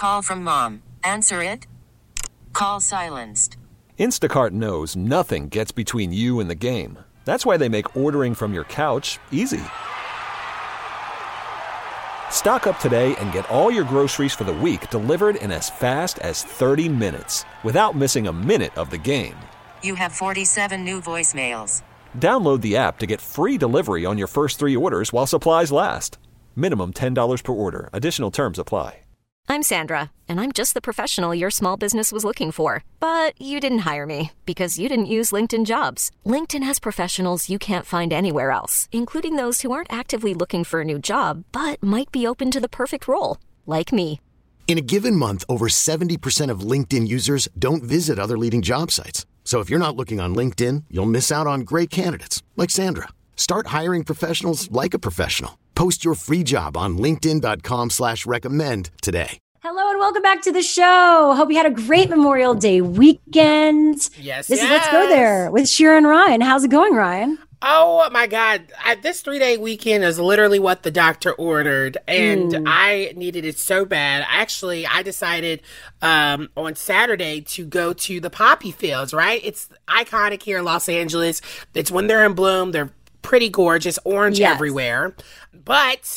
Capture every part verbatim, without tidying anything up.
Call from mom. Answer it. Call silenced. Instacart knows nothing gets between you and the game. That's why they make ordering from your couch easy. Stock up today and get all your groceries for the week delivered in as fast as thirty minutes without missing a minute of the game. You have forty-seven new voicemails. Download the app to get free delivery on your first three orders while supplies last. Minimum ten dollars per order. Additional terms apply. I'm Sandra, and I'm just the professional your small business was looking for. But you didn't hire me because you didn't use LinkedIn Jobs. LinkedIn has professionals you can't find anywhere else, including those who aren't actively looking for a new job, but might be open to the perfect role, like me. In a given month, over seventy percent of LinkedIn users don't visit other leading job sites. So if you're not looking on LinkedIn, you'll miss out on great candidates like Sandra. Start hiring professionals like a professional. Post your free job on linkedin.com slash recommend today. Hello and welcome back to the show. Hope you had a great Memorial Day weekend. Yes, This yes. is Let's Go There with Shira and Ryan. How's it going, Ryan? Oh my God. I, this three-day weekend is literally what the doctor ordered, and mm. I needed it so bad. Actually, I decided um, on Saturday to go to the poppy fields, right? It's iconic here in Los Angeles. It's when they're in bloom. They're pretty gorgeous, orange yes. everywhere. But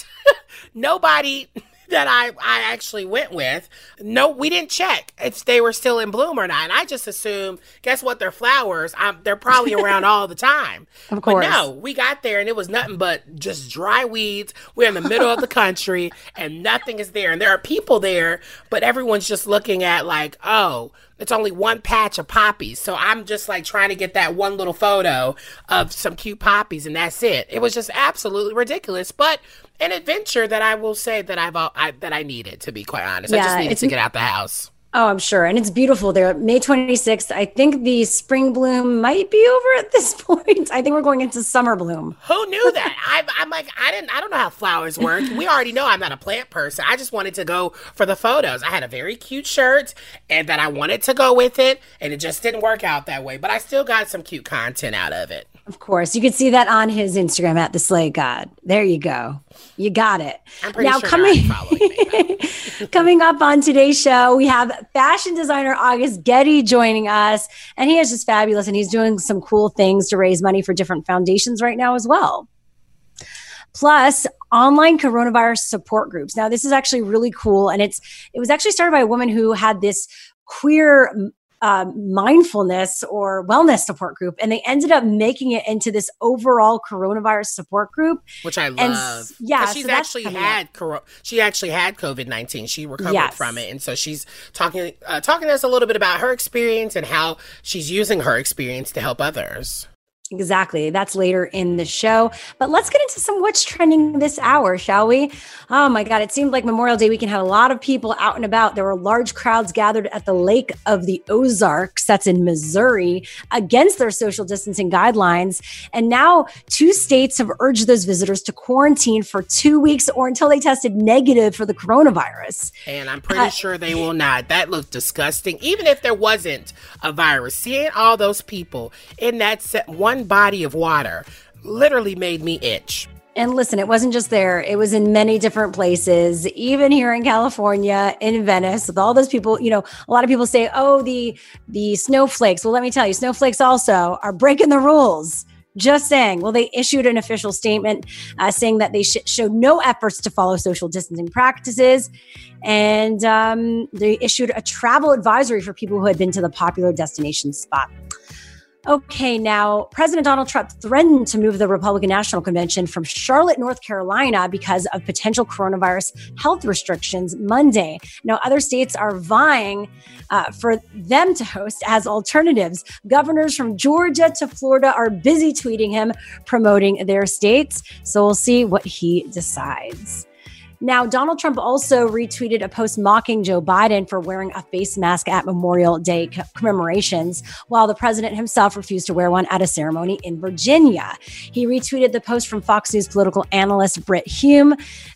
nobody that I, I actually went with, no, we didn't check if they were still in bloom or not. And I just assumed, guess what, they're flowers. Um, they're probably around all the time. Of course. But no, we got there and it was nothing but just dry weeds. We're in the middle of the country and nothing is there. And there are people there, but everyone's just looking at like, oh, it's only one patch of poppies. So I'm just like trying to get that one little photo of some cute poppies and that's it. It was just absolutely ridiculous, but an adventure that I will say that I've I, that I needed, to be quite honest. Yeah, I just needed to get out the house. Oh, I'm sure. And it's beautiful there. May twenty-sixth, I think the spring bloom might be over at this point. I think we're going into summer bloom. Who knew that? I, I'm like, I didn't, I don't know how flowers work. We already know I'm not a plant person. I just wanted to go for the photos. I had a very cute shirt and that I wanted to go with it. And it just didn't work out that way. But I still got some cute content out of it. Of course. You can see that on his Instagram at the Slay God. There you go. You got it. I'm pretty now, sure coming, following me, coming up on today's show, we have fashion designer August Getty joining us. And he is just fabulous. And he's doing some cool things to raise money for different foundations right now as well. Plus, online coronavirus support groups. Now, this is actually really cool. And it's it was actually started by a woman who had this queer Uh, mindfulness or wellness support group, and they ended up making it into this overall coronavirus support group, which I love. And, yeah, she's so actually had coro- she actually had COVID nineteen. She recovered yes. from it, and so she's talking uh, talking to us a little bit about her experience and how she's using her experience to help others. Exactly. That's later in the show. But let's get into some what's trending this hour, shall we? Oh my God. It seemed like Memorial Day weekend had a lot of people out and about. There were large crowds gathered at the Lake of the Ozarks, that's in Missouri, against their social distancing guidelines. And now two states have urged those visitors to quarantine for two weeks or until they tested negative for the coronavirus. And I'm pretty uh, sure they will not. That looked disgusting. Even if there wasn't a virus, seeing all those people in that set, one body of water literally made me itch. And listen, it wasn't just there. It was in many different places, even here in California, in Venice, with all those people. You know, a lot of people say, oh, the the snowflakes. Well, let me tell you, snowflakes also are breaking the rules. Just saying. Well, they issued an official statement uh, saying that they sh- showed no efforts to follow social distancing practices. And um, they issued a travel advisory for people who had been to the popular destination spot. Okay, now, President Donald Trump threatened to move the Republican National Convention from Charlotte, North Carolina because of potential coronavirus health restrictions Monday. Now, other states are vying uh, for them to host as alternatives. Governors from Georgia to Florida are busy tweeting him, promoting their states. So we'll see what he decides. Now, Donald Trump also retweeted a post mocking Joe Biden for wearing a face mask at Memorial Day commemorations, while the president himself refused to wear one at a ceremony in Virginia. He retweeted the post from Fox News political analyst Brit Hume,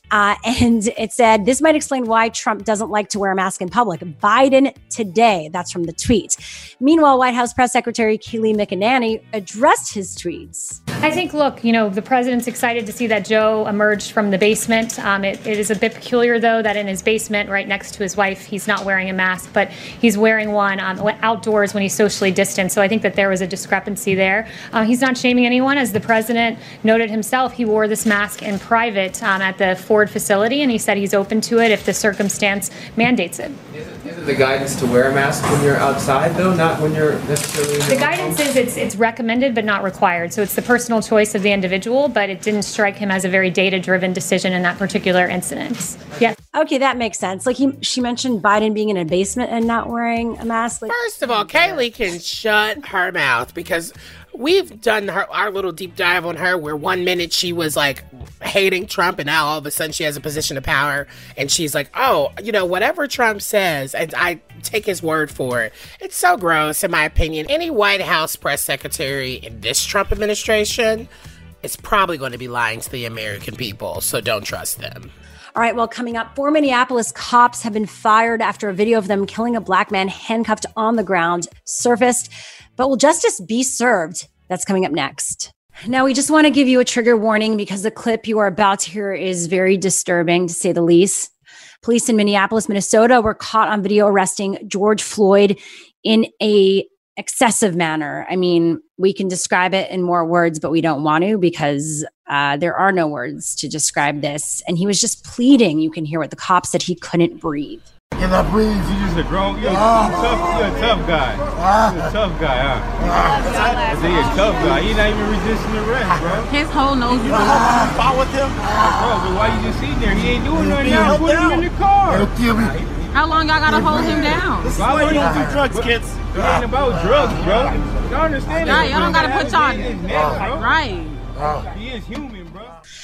Uh, and it said, this might explain why Trump doesn't like to wear a mask in public. Biden today. That's from the tweet. Meanwhile, White House Press Secretary Kayleigh McEnany addressed his tweets. I think, look, you know, the president's excited to see that Joe emerged from the basement. Um, it, it is a bit peculiar, though, that in his basement right next to his wife, he's not wearing a mask, but he's wearing one um, outdoors when he's socially distanced. So I think that there was a discrepancy there. Uh, he's not shaming anyone. As the president noted himself, he wore this mask in private um, at the Ford facility, and he said he's open to it if the circumstance mandates it. Isn't, isn't the guidance to wear a mask when you're outside, though, not when you're necessarily in the guidance home? is it's it's recommended but not required. So it's the personal choice of the individual, but it didn't strike him as a very data-driven decision in that particular incident. Yes. Okay, that makes sense. Like he, she mentioned Biden being in a basement and not wearing a mask. Like, First of all, Kayleigh can shut her mouth because we've done her, our little deep dive on her where one minute she was like hating Trump and now all of a sudden she has a position of power and she's like, oh, you know, whatever Trump says, and I take his word for it. It's so gross, in my opinion. Any White House press secretary in this Trump administration is probably going to be lying to the American people, so don't trust them. All right, well, coming up, four Minneapolis cops have been fired after a video of them killing a black man handcuffed on the ground surfaced. But will justice be served? That's coming up next. Now, we just want to give you a trigger warning because the clip you are about to hear is very disturbing, to say the least. Police in Minneapolis, Minnesota were caught on video arresting George Floyd in a excessive manner. I mean, we can describe it in more words, but we don't want to because uh, there are no words to describe this. And he was just pleading. You can hear what the cops said he couldn't breathe. Can I breathe? You just a grown, you're, ah. you're, tough, you're a tough guy. Ah. You're a tough guy, huh? Ah. I say you're a tough guy. You're not even resisting arrest, bro. His whole nose you ah. Fight with him? Ah. Bro, but why you just sitting there? He ain't doing nothing now. Put him in the car. He'll kill me. How long y'all gotta hold him down? This is why you don't do drugs, kids. It ain't about drugs, bro. Y'all understand that? Yeah, y'all don't gotta put y'all neck, right. He is human, bro.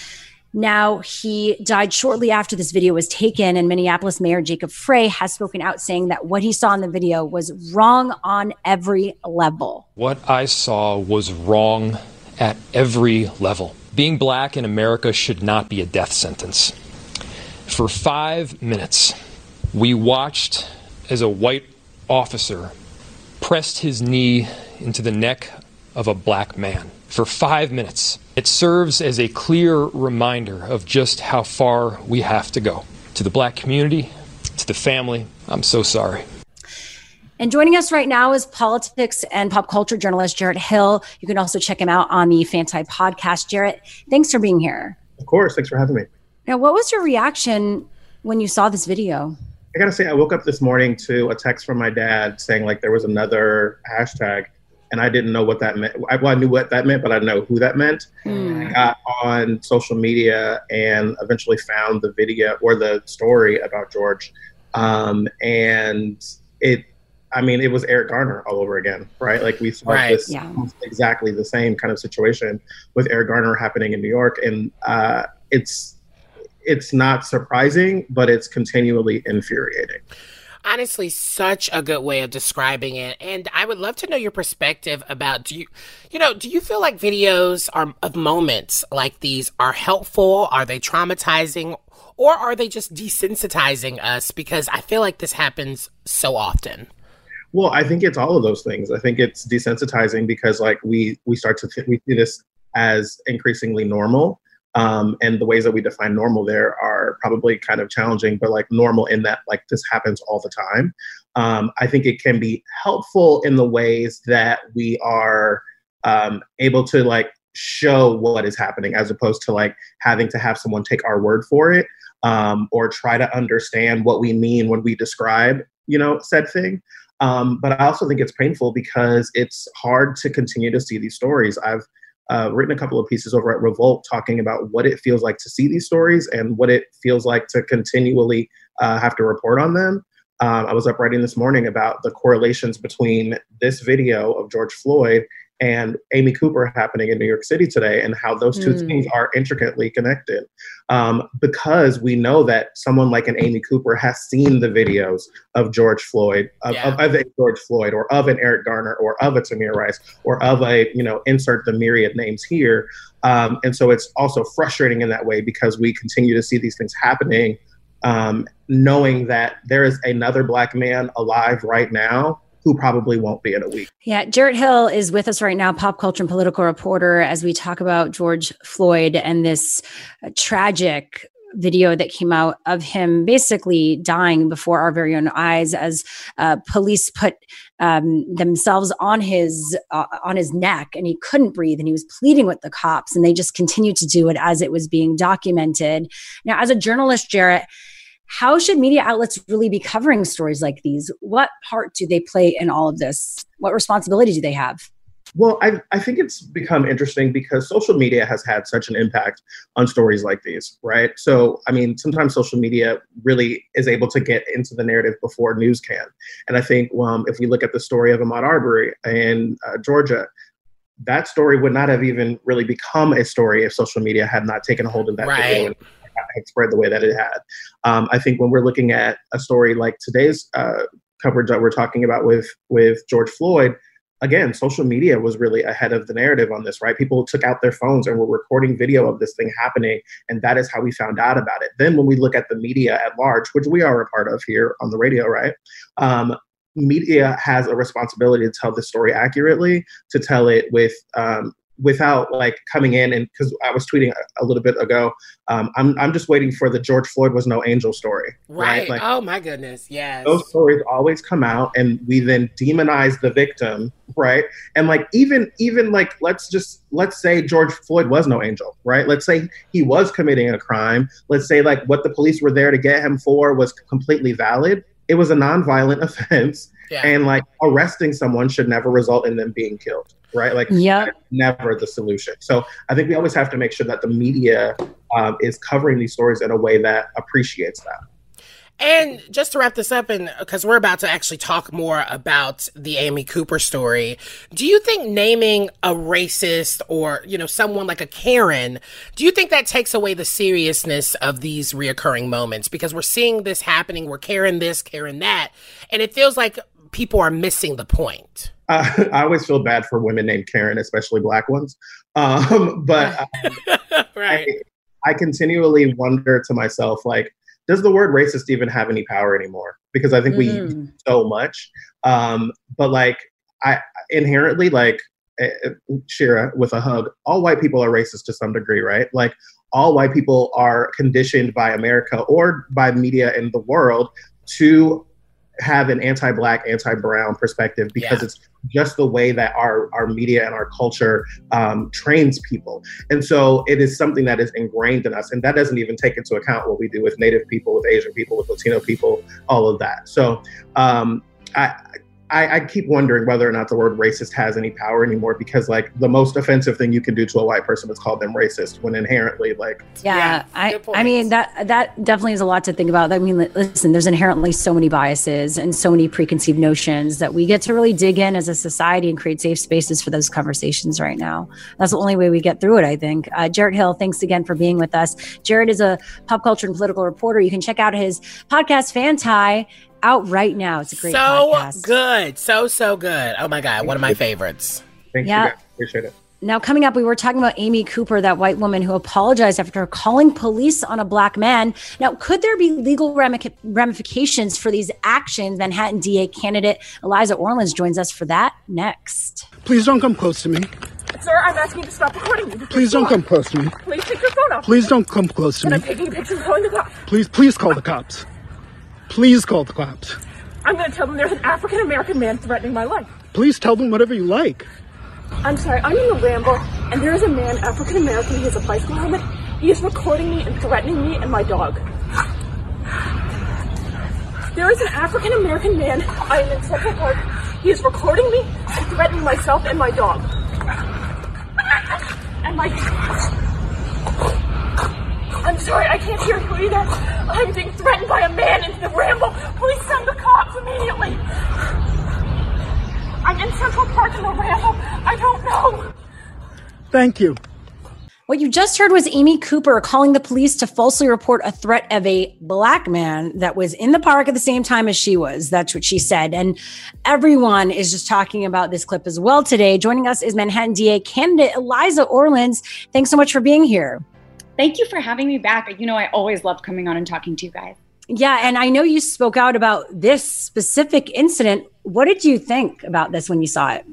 Now, he died shortly after this video was taken, and Minneapolis Mayor Jacob Frey has spoken out saying that what he saw in the video was wrong on every level. What I saw was wrong at every level. Being black in America should not be a death sentence. For five minutes, we watched as a white officer pressed his knee into the neck of a black man. For five minutes. It serves as a clear reminder of just how far we have to go. To the black community, to the family, I'm so sorry. And joining us right now is politics and pop culture journalist Jarrett Hill. You can also check him out on the Fanti podcast. Jarrett, thanks for being here. Of course, thanks for having me. Now, what was your reaction when you saw this video? I gotta say, I woke up this morning to a text from my dad saying like there was another hashtag. And I didn't know what that meant. I, well, I knew what that meant, but I didn't know who that meant. Mm. I got on social media and eventually found the video or the story about George. Um, and it, I mean, it was Eric Garner all over again, right? Like we saw right. this yeah. exactly the same kind of situation with Eric Garner happening in New York. And uh, it's, it's not surprising, but it's continually infuriating. Honestly, such a good way of describing it. And I would love to know your perspective about, do you, you know, do you feel like videos are of moments like these are helpful? Are they traumatizing? Or are they just desensitizing us? Because I feel like this happens so often. Well, I think it's all of those things. I think it's desensitizing because like we, we start to, th- we see this as increasingly normal. Um, and the ways that we define normal there are probably kind of challenging, but like normal in that like this happens all the time. Um, I think it can be helpful in the ways that we are um, able to like show what is happening as opposed to like having to have someone take our word for it um, or try to understand what we mean when we describe, you know, said thing. Um, but I also think it's painful because it's hard to continue to see these stories. I've Uh, written a couple of pieces over at Revolt talking about what it feels like to see these stories and what it feels like to continually uh, have to report on them. Um, I was up writing this morning about the correlations between this video of George Floyd and Amy Cooper happening in New York City today, and how those two Mm. things are intricately connected. Um, because we know that someone like an Amy Cooper has seen the videos of George Floyd, of, Yeah. of, of a George Floyd, or of an Eric Garner, or of a Tamir Rice, or of a, you know, insert the myriad names here. Um, and so it's also frustrating in that way because we continue to see these things happening, um, knowing that there is another Black man alive right now who probably won't be in a week. Yeah, Jarrett Hill is with us right now, pop culture and political reporter, as we talk about George Floyd and this uh, tragic video that came out of him basically dying before our very own eyes as uh, police put um, themselves on his uh, on his neck, and he couldn't breathe, and he was pleading with the cops, and they just continued to do it as it was being documented. Now, as a journalist, Jarrett, how should media outlets really be covering stories like these? What part do they play in all of this? What responsibility do they have? Well, I, I think it's become interesting because social media has had such an impact on stories like these, right? So, I mean, sometimes social media really is able to get into the narrative before news can. And I think um, if we look at the story of Ahmaud Arbery in uh, Georgia, that story would not have even really become a story if social media had not taken a hold of that Right. video and had spread the way that it had. Um, I think when we're looking at a story like today's uh, coverage that we're talking about with with George Floyd, again, social media was really ahead of the narrative on this, right? People took out their phones and were recording video of this thing happening, and that is how we found out about it. Then when we look at the media at large, which we are a part of here on the radio, right? Um, media has a responsibility to tell the story accurately, to tell it with um, without like coming in and because I was tweeting a, a little bit ago, um, I'm I'm just waiting for the George Floyd was no angel story. Right. Right. Like, oh my goodness. Yes. those stories always come out and we then demonize the victim, right? And like even even like let's just let's say George Floyd was no angel, right? Let's say he was committing a crime. Let's say like what the police were there to get him for was completely valid. It was a nonviolent offense. Yeah. And like arresting someone should never result in them being killed, right? Like Yep. that's never the solution. So I think we always have to make sure that the media um, is covering these stories in a way that appreciates that. And just to wrap this up, and because we're about to actually talk more about the Amy Cooper story, do you think naming a racist or, you know, someone like a Karen, do you think that takes away the seriousness of these reoccurring moments? Because we're seeing this happening, we're Karen this, Karen that, and it feels like people are missing the point. Uh, I always feel bad for women named Karen, especially Black ones. Um, but um, right. I, I continually wonder to myself, like, does the word racist even have any power anymore? Because I think we Mm. use it so much. Um, but like, I inherently, like, uh, Shira with a hug, all white people are racist to some degree, right? Like, all white people are conditioned by America or by media in the world to have an anti-Black, anti-brown perspective because Yeah. it's just the way that our, our media and our culture um, trains people. And so it is something that is ingrained in us. And that doesn't even take into account what we do with Native people, with Asian people, with Latino people, all of that. So um, I, I, I keep wondering whether or not the word racist has any power anymore, because like the most offensive thing you can do to a white person is call them racist, when inherently like Yeah, Yeah, I, good I mean points. that that definitely is a lot to think about. I mean, li- listen, there's inherently so many biases and so many preconceived notions that we get to really dig in as a society and create safe spaces for those conversations right now. That's the only way we get through it, I think. Uh, Jarrett Hill, thanks again for being with us. Jarrett is a pop culture and political reporter. You can check out his podcast, Fanti, out right now. It's a great so podcast. good. So, so good. Oh my God. One of my favorites. thanks Yeah. you guys. Appreciate it. Now, coming up, we were talking about Amy Cooper, that white woman who apologized after calling police on a Black man. Now, could there be legal ramic- ramifications for these actions? Manhattan D A candidate Eliza Orlins joins us for that next. Please don't come close to me. Sir, I'm asking you to stop recording me. Please don't come close to me. Please take your phone off. Please don't come close to And I'm me. taking pictures calling the cops. Please, please call the cops. Please call the cops. I'm going to tell them there's an African American man threatening my life. Please tell them whatever you like. I'm sorry, I'm in the Ramble, and there is a man, African American, he has a bicycle helmet. He is recording me and threatening me and my dog. There is an African American man, I am in Central Park. He is recording me and threatening myself and my dog. And my... I'm sorry, I can't hear you either. I'm being threatened by a man in the Ramble. Please send the cops immediately. I'm in Central Park in the Ramble. I don't know Thank you. What you just heard was Amy Cooper calling the police to falsely report a threat of a black man that was in the park at the same time as she was. That's what she said. And everyone is just talking about this clip as well today. Joining us is Manhattan D A candidate Eliza Orlins. Thanks so much for being here. Thank you for having me back. You know, I always love coming on and talking to you guys. Yeah, and I know you spoke out about this specific incident. What did you think about this when you saw it?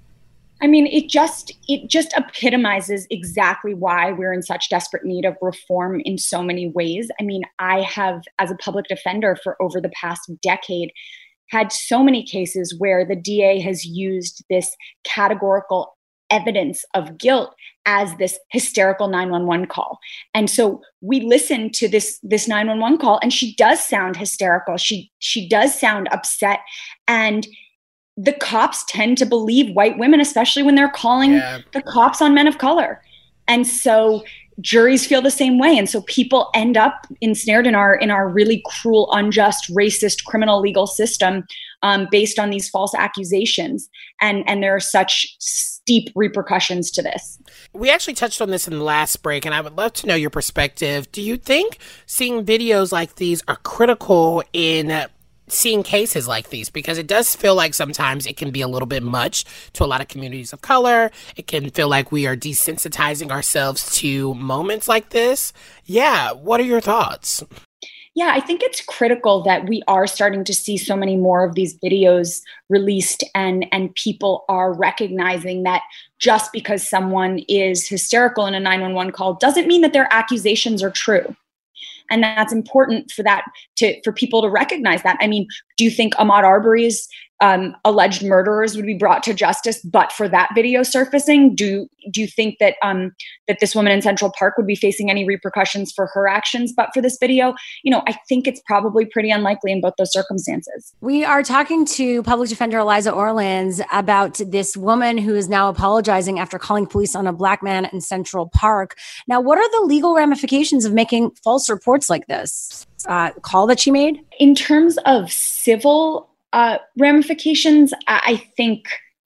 I mean, it just it just epitomizes exactly why we're in such desperate need of reform in so many ways. I mean, I have, as a public defender for over the past decade, had so many cases where the D A has used this categorical evidence of guilt as this hysterical nine one one call. And so we listen to this this nine one one call, and she does sound hysterical. She she does sound upset. And the cops tend to believe white women, especially when they're calling yeah. the cops on men of color. And so juries feel the same way. And so people end up ensnared in our in our really cruel, unjust, racist, criminal legal system um, based on these false accusations. And, and there are such steep repercussions to this. We actually touched on this in the last break, and I would love to know your perspective. Do you think seeing videos like these are critical in seeing cases like these? Because it does feel like sometimes it can be a little bit much to a lot of communities of color. It can feel like we are desensitizing ourselves to moments like this. Yeah, what are your thoughts? Yeah, I think it's critical that we are starting to see so many more of these videos released, and, and people are recognizing that just because someone is hysterical in a nine one one call doesn't mean that their accusations are true. And that's important for that to for people to recognize that. I mean, do you think Ahmaud Arbery's um, alleged murderers would be brought to justice but for that video surfacing? Do do you think that um, that this woman in Central Park would be facing any repercussions for her actions but for this video? You know, I think it's probably pretty unlikely in both those circumstances. We are talking to Public Defender Eliza Orlins about this woman who is now apologizing after calling police on a black man in Central Park. Now, what are the legal ramifications of making false reports like this? Uh, call that she made? In terms of civil uh, ramifications, I, I think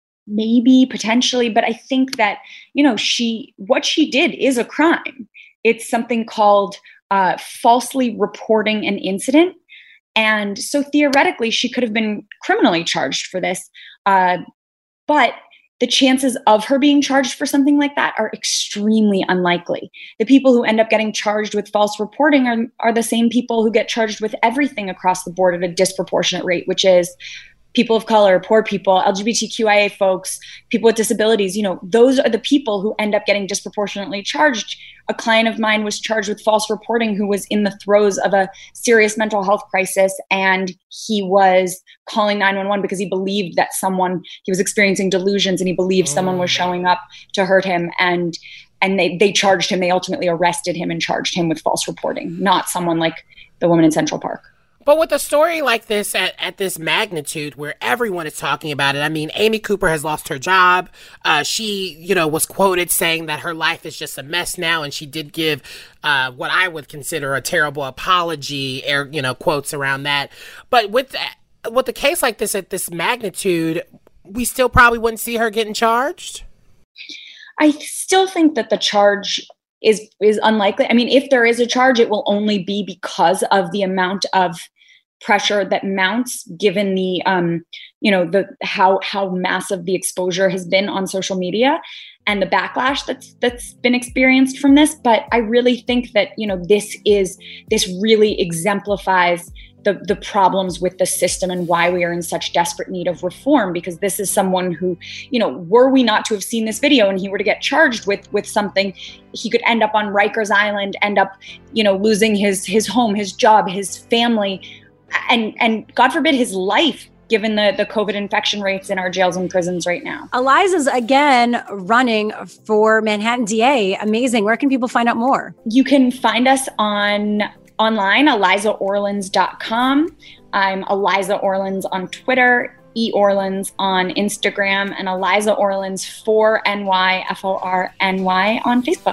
maybe potentially, but I think that, you know, she, what she did is a crime. It's something called uh, falsely reporting an incident. And so theoretically, she could have been criminally charged for this. Uh, but the chances of her being charged for something like that are extremely unlikely. The people who end up getting charged with false reporting are, are the same people who get charged with everything across the board at a disproportionate rate, which is people of color, poor people, L G B T Q I A folks, people with disabilities. You know, those are the people who end up getting disproportionately charged. A client of mine was charged with false reporting who was in the throes of a serious mental health crisis, and he was calling nine one one because he believed that someone, he was experiencing delusions, and he believed oh. someone was showing up to hurt him. And and they, they charged him, they ultimately arrested him and charged him with false reporting, not someone like the woman in Central Park. But with a story like this at, at this magnitude where everyone is talking about it, I mean, Amy Cooper has lost her job. Uh, she, you know, was quoted saying that her life is just a mess now. And she did give uh, what I would consider a terrible apology, air, you know, quotes around that. But with, with a case like this at this magnitude, we still probably wouldn't see her getting charged. I still think that the charge is is unlikely. I mean, if there is a charge, it will only be because of the amount of pressure that mounts, given the um, you know, the how how massive the exposure has been on social media and the backlash that's that's been experienced from this. But I really think that, you know, this is this really exemplifies the the problems with the system and why we are in such desperate need of reform, because this is someone who, you know, were we not to have seen this video and he were to get charged with with something, he could end up on Rikers Island, end up, you know, losing his his home, his job, his family, and and God forbid his life, given the, the COVID infection rates in our jails and prisons right now. Eliza's again running for Manhattan D A. Amazing. Where can people find out more? You can find us on online, eliza orlins dot com. I'm Eliza Orlins on Twitter, E Orlins on Instagram, and Eliza Orlins for N Y, F O R N Y on Facebook.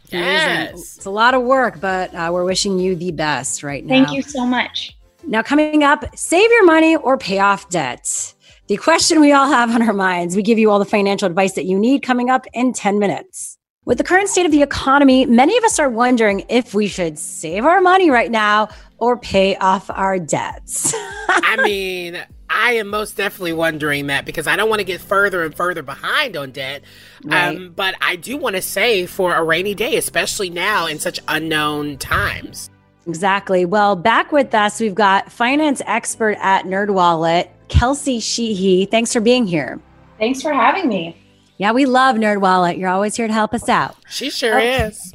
Yes. It's a lot of work, but uh, we're wishing you the best right now. Thank you so much. Now, coming up, save your money or pay off debt. The question we all have on our minds. We give you all the financial advice that you need coming up in ten minutes. With the current state of the economy, many of us are wondering if we should save our money right now or pay off our debts. I mean, I am most definitely wondering that because I don't want to get further and further behind on debt. Right. Um, but I do want to save for a rainy day, especially now in such unknown times. Exactly. Well, back with us, we've got finance expert at NerdWallet, Kelsey Sheehy. Thanks for being here. Thanks for having me. Yeah, we love NerdWallet. You're always here to help us out. She sure oh. is.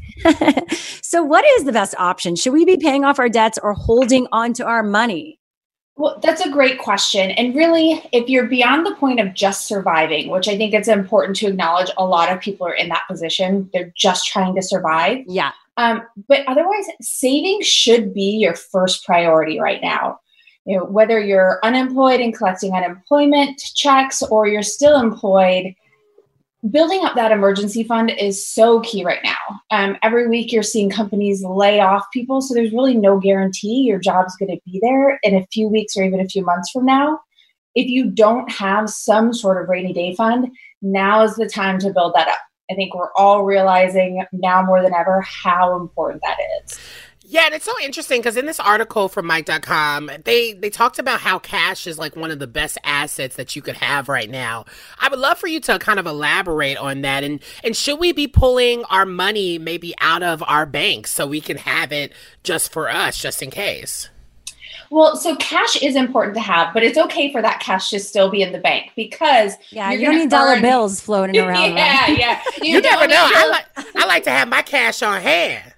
So what is the best option? Should we be paying off our debts or holding on to our money? Well, that's a great question. And really, if you're beyond the point of just surviving, which I think it's important to acknowledge, a lot of people are in that position. They're just trying to survive. Yeah. Um, but otherwise, saving should be your first priority right now. You know, whether you're unemployed and collecting unemployment checks or you're still employed, building up that emergency fund is so key right now. Um, every week you're seeing companies lay off people. So there's really no guarantee your job's going to be there in a few weeks or even a few months from now. If you don't have some sort of rainy day fund, now is the time to build that up. I think we're all realizing now more than ever how important that is. Yeah, and it's so interesting because in this article from Mike dot com, they, they talked about how cash is like one of the best assets that you could have right now. I would love for you to kind of elaborate on that. And, and should we be pulling our money maybe out of our banks so we can have it just for us, just in case? Well, so cash is important to have, but it's okay for that cash to still be in the bank because yeah, you don't need dollar earn... bills floating around. yeah, right? yeah. You, you never know. I like I like to have my cash on hand.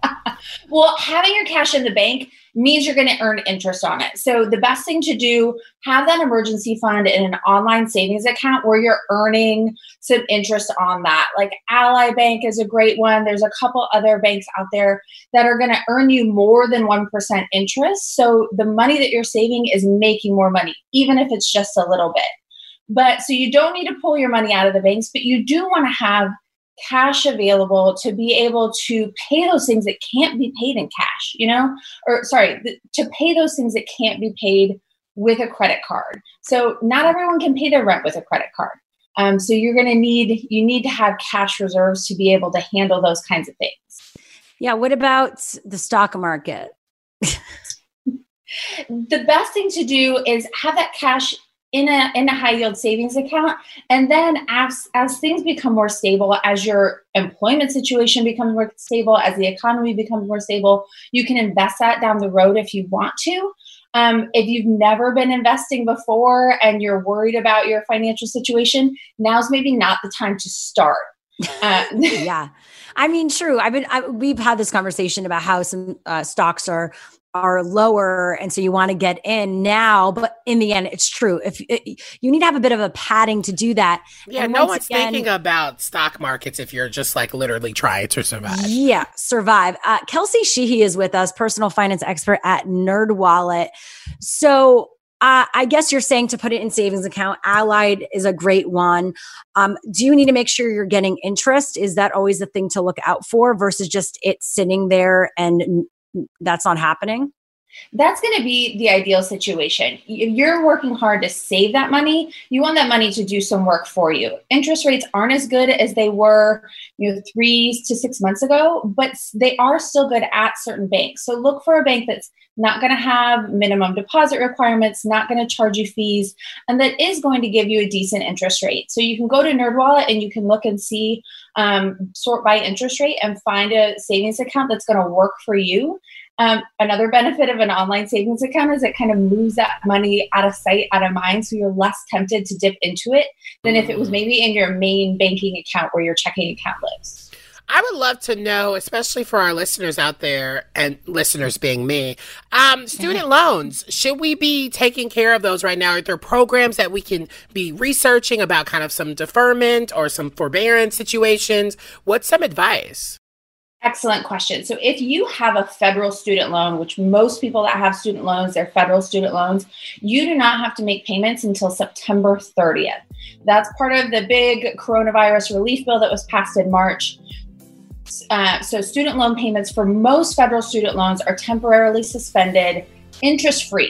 Well, having your cash in the bank means you're going to earn interest on it. So the best thing to do, have that emergency fund in an online savings account where you're earning some interest on that. Like Ally Bank is a great one. There's a couple other banks out there that are going to earn you more than one percent interest. So the money that you're saving is making more money, even if it's just a little bit. But so you don't need to pull your money out of the banks, but you do want to have cash available to be able to pay those things that can't be paid in cash, you know, or sorry, th- to pay those things that can't be paid with a credit card. So not everyone can pay their rent with a credit card. Um, so you're going to need, you need to have cash reserves to be able to handle those kinds of things. Yeah. What about the stock market? The best thing to do is have that cash in a in a high yield savings account. And then as, as things become more stable, as your employment situation becomes more stable, as the economy becomes more stable, you can invest that down the road if you want to. Um, if you've never been investing before and you're worried about your financial situation, now's maybe not the time to start. Uh, yeah. I mean, true. I've been, I, we've had this conversation about how some uh, stocks are are lower. And so you want to get in now, but in the end, it's true. If it, you need to have a bit of a padding to do that. Yeah. And no one's again, thinking about stock markets if you're just like literally trying to survive. Yeah. Survive. Uh, Kelsey Sheehy is with us, personal finance expert at NerdWallet. So uh, I guess you're saying to put it in savings account. Allied is a great one. Um, do you need to make sure you're getting interest? Is that always the thing to look out for versus just it sitting there and that's not happening? That's going to be the ideal situation. If you're working hard to save that money, you want that money to do some work for you. Interest rates aren't as good as they were, you know, three to six months ago, but they are still good at certain banks. So look for a bank that's not going to have minimum deposit requirements, not going to charge you fees, and that is going to give you a decent interest rate. So you can go to NerdWallet and you can look and see, um, sort by interest rate and find a savings account that's going to work for you. Um, another benefit of an online savings account is it kind of moves that money out of sight, out of mind. So you're less tempted to dip into it than if it was maybe in your main banking account where your checking account lives. I would love to know, especially for our listeners out there, and listeners being me, um, student loans, should we be taking care of those right now? Are there programs that we can be researching about kind of some deferment or some forbearance situations? What's some advice? Excellent question. So if you have a federal student loan, which most people that have student loans, they're federal student loans, you do not have to make payments until September thirtieth. That's part of the big coronavirus relief bill that was passed in March. Uh, so student loan payments for most federal student loans are temporarily suspended, interest-free.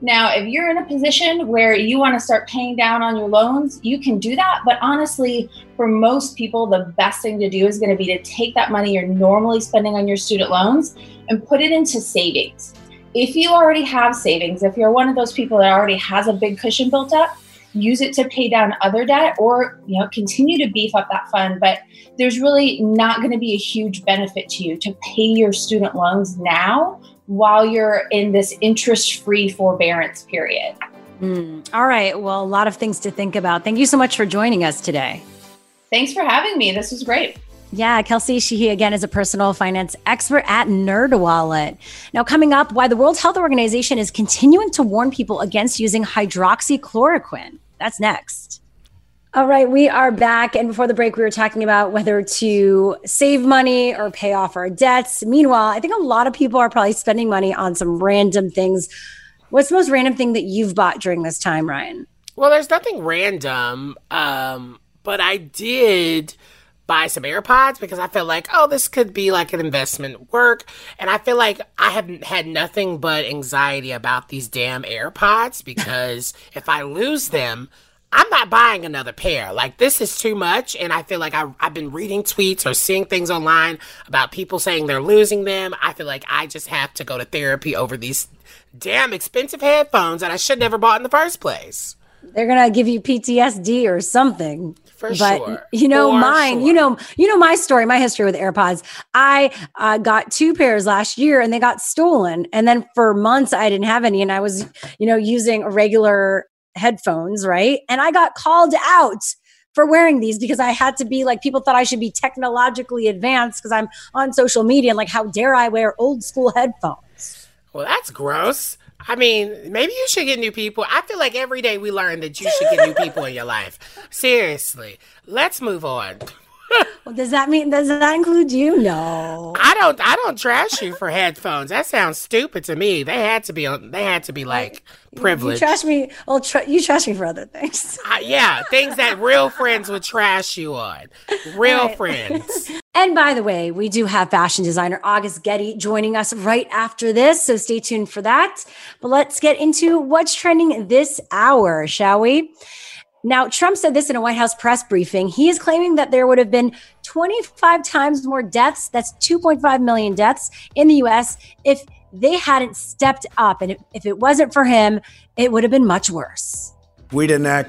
Now, if you're in a position where you want to start paying down on your loans, you can do that. But honestly, for most people, the best thing to do is going to be to take that money you're normally spending on your student loans and put it into savings. If you already have savings, if you're one of those people that already has a big cushion built up, use it to pay down other debt, or, you know, continue to beef up that fund. But there's really not going to be a huge benefit to you to pay your student loans now while you're in this interest-free forbearance period. Mm. All right. Well, a lot of things to think about. Thank you so much for joining us today. Thanks for having me. This was great. Yeah, Kelsey Sheehy, again, is a personal finance expert at NerdWallet. Now, coming up, why the World Health Organization is continuing to warn people against using hydroxychloroquine. That's next. All right, we are back. And before the break, we were talking about whether to save money or pay off our debts. Meanwhile, I think a lot of people are probably spending money on some random things. What's the most random thing that you've bought during this time, Ryan? Well, there's nothing random, um, but I did buy some AirPods because I felt like, oh, this could be like an investment work. And I feel like I have had nothing but anxiety about these damn AirPods because if I lose them, I'm not buying another pair. Like, this is too much. And I feel like I, I've been reading tweets or seeing things online about people saying they're losing them. I feel like I just have to go to therapy over these damn expensive headphones that I should never bought in the first place. They're going to give you P T S D or something. For but, sure. you know, For mine, sure. you know, you know, my story, my history with AirPods. I uh, got two pairs last year and they got stolen. And then for months I didn't have any. And I was, you know, using regular headphones. Right. And I got called out for wearing these because I had to be like, people thought I should be technologically advanced because I'm on social media and like, how dare I wear old school headphones? Well, that's gross. I mean, maybe you should get new people. I feel like every day we learn that you should get new people in your life. Seriously. Let's move on. Well, does that mean, does that include you? No. I don't, I don't trash you for headphones. That sounds stupid to me. They had to be on, they had to be like privileged. You trash me. Well, tra- you trash me for other things. Uh, yeah. Things that real friends would trash you on. Real right. friends. And by the way, we do have fashion designer August Getty joining us right after this. So stay tuned for that. But let's get into what's trending this hour, shall we? Now, Trump said this in a White House press briefing. He is claiming that there would have been twenty-five times more deaths, that's two point five million deaths in the U S, if they hadn't stepped up. And if, if it wasn't for him, it would have been much worse. We didn't act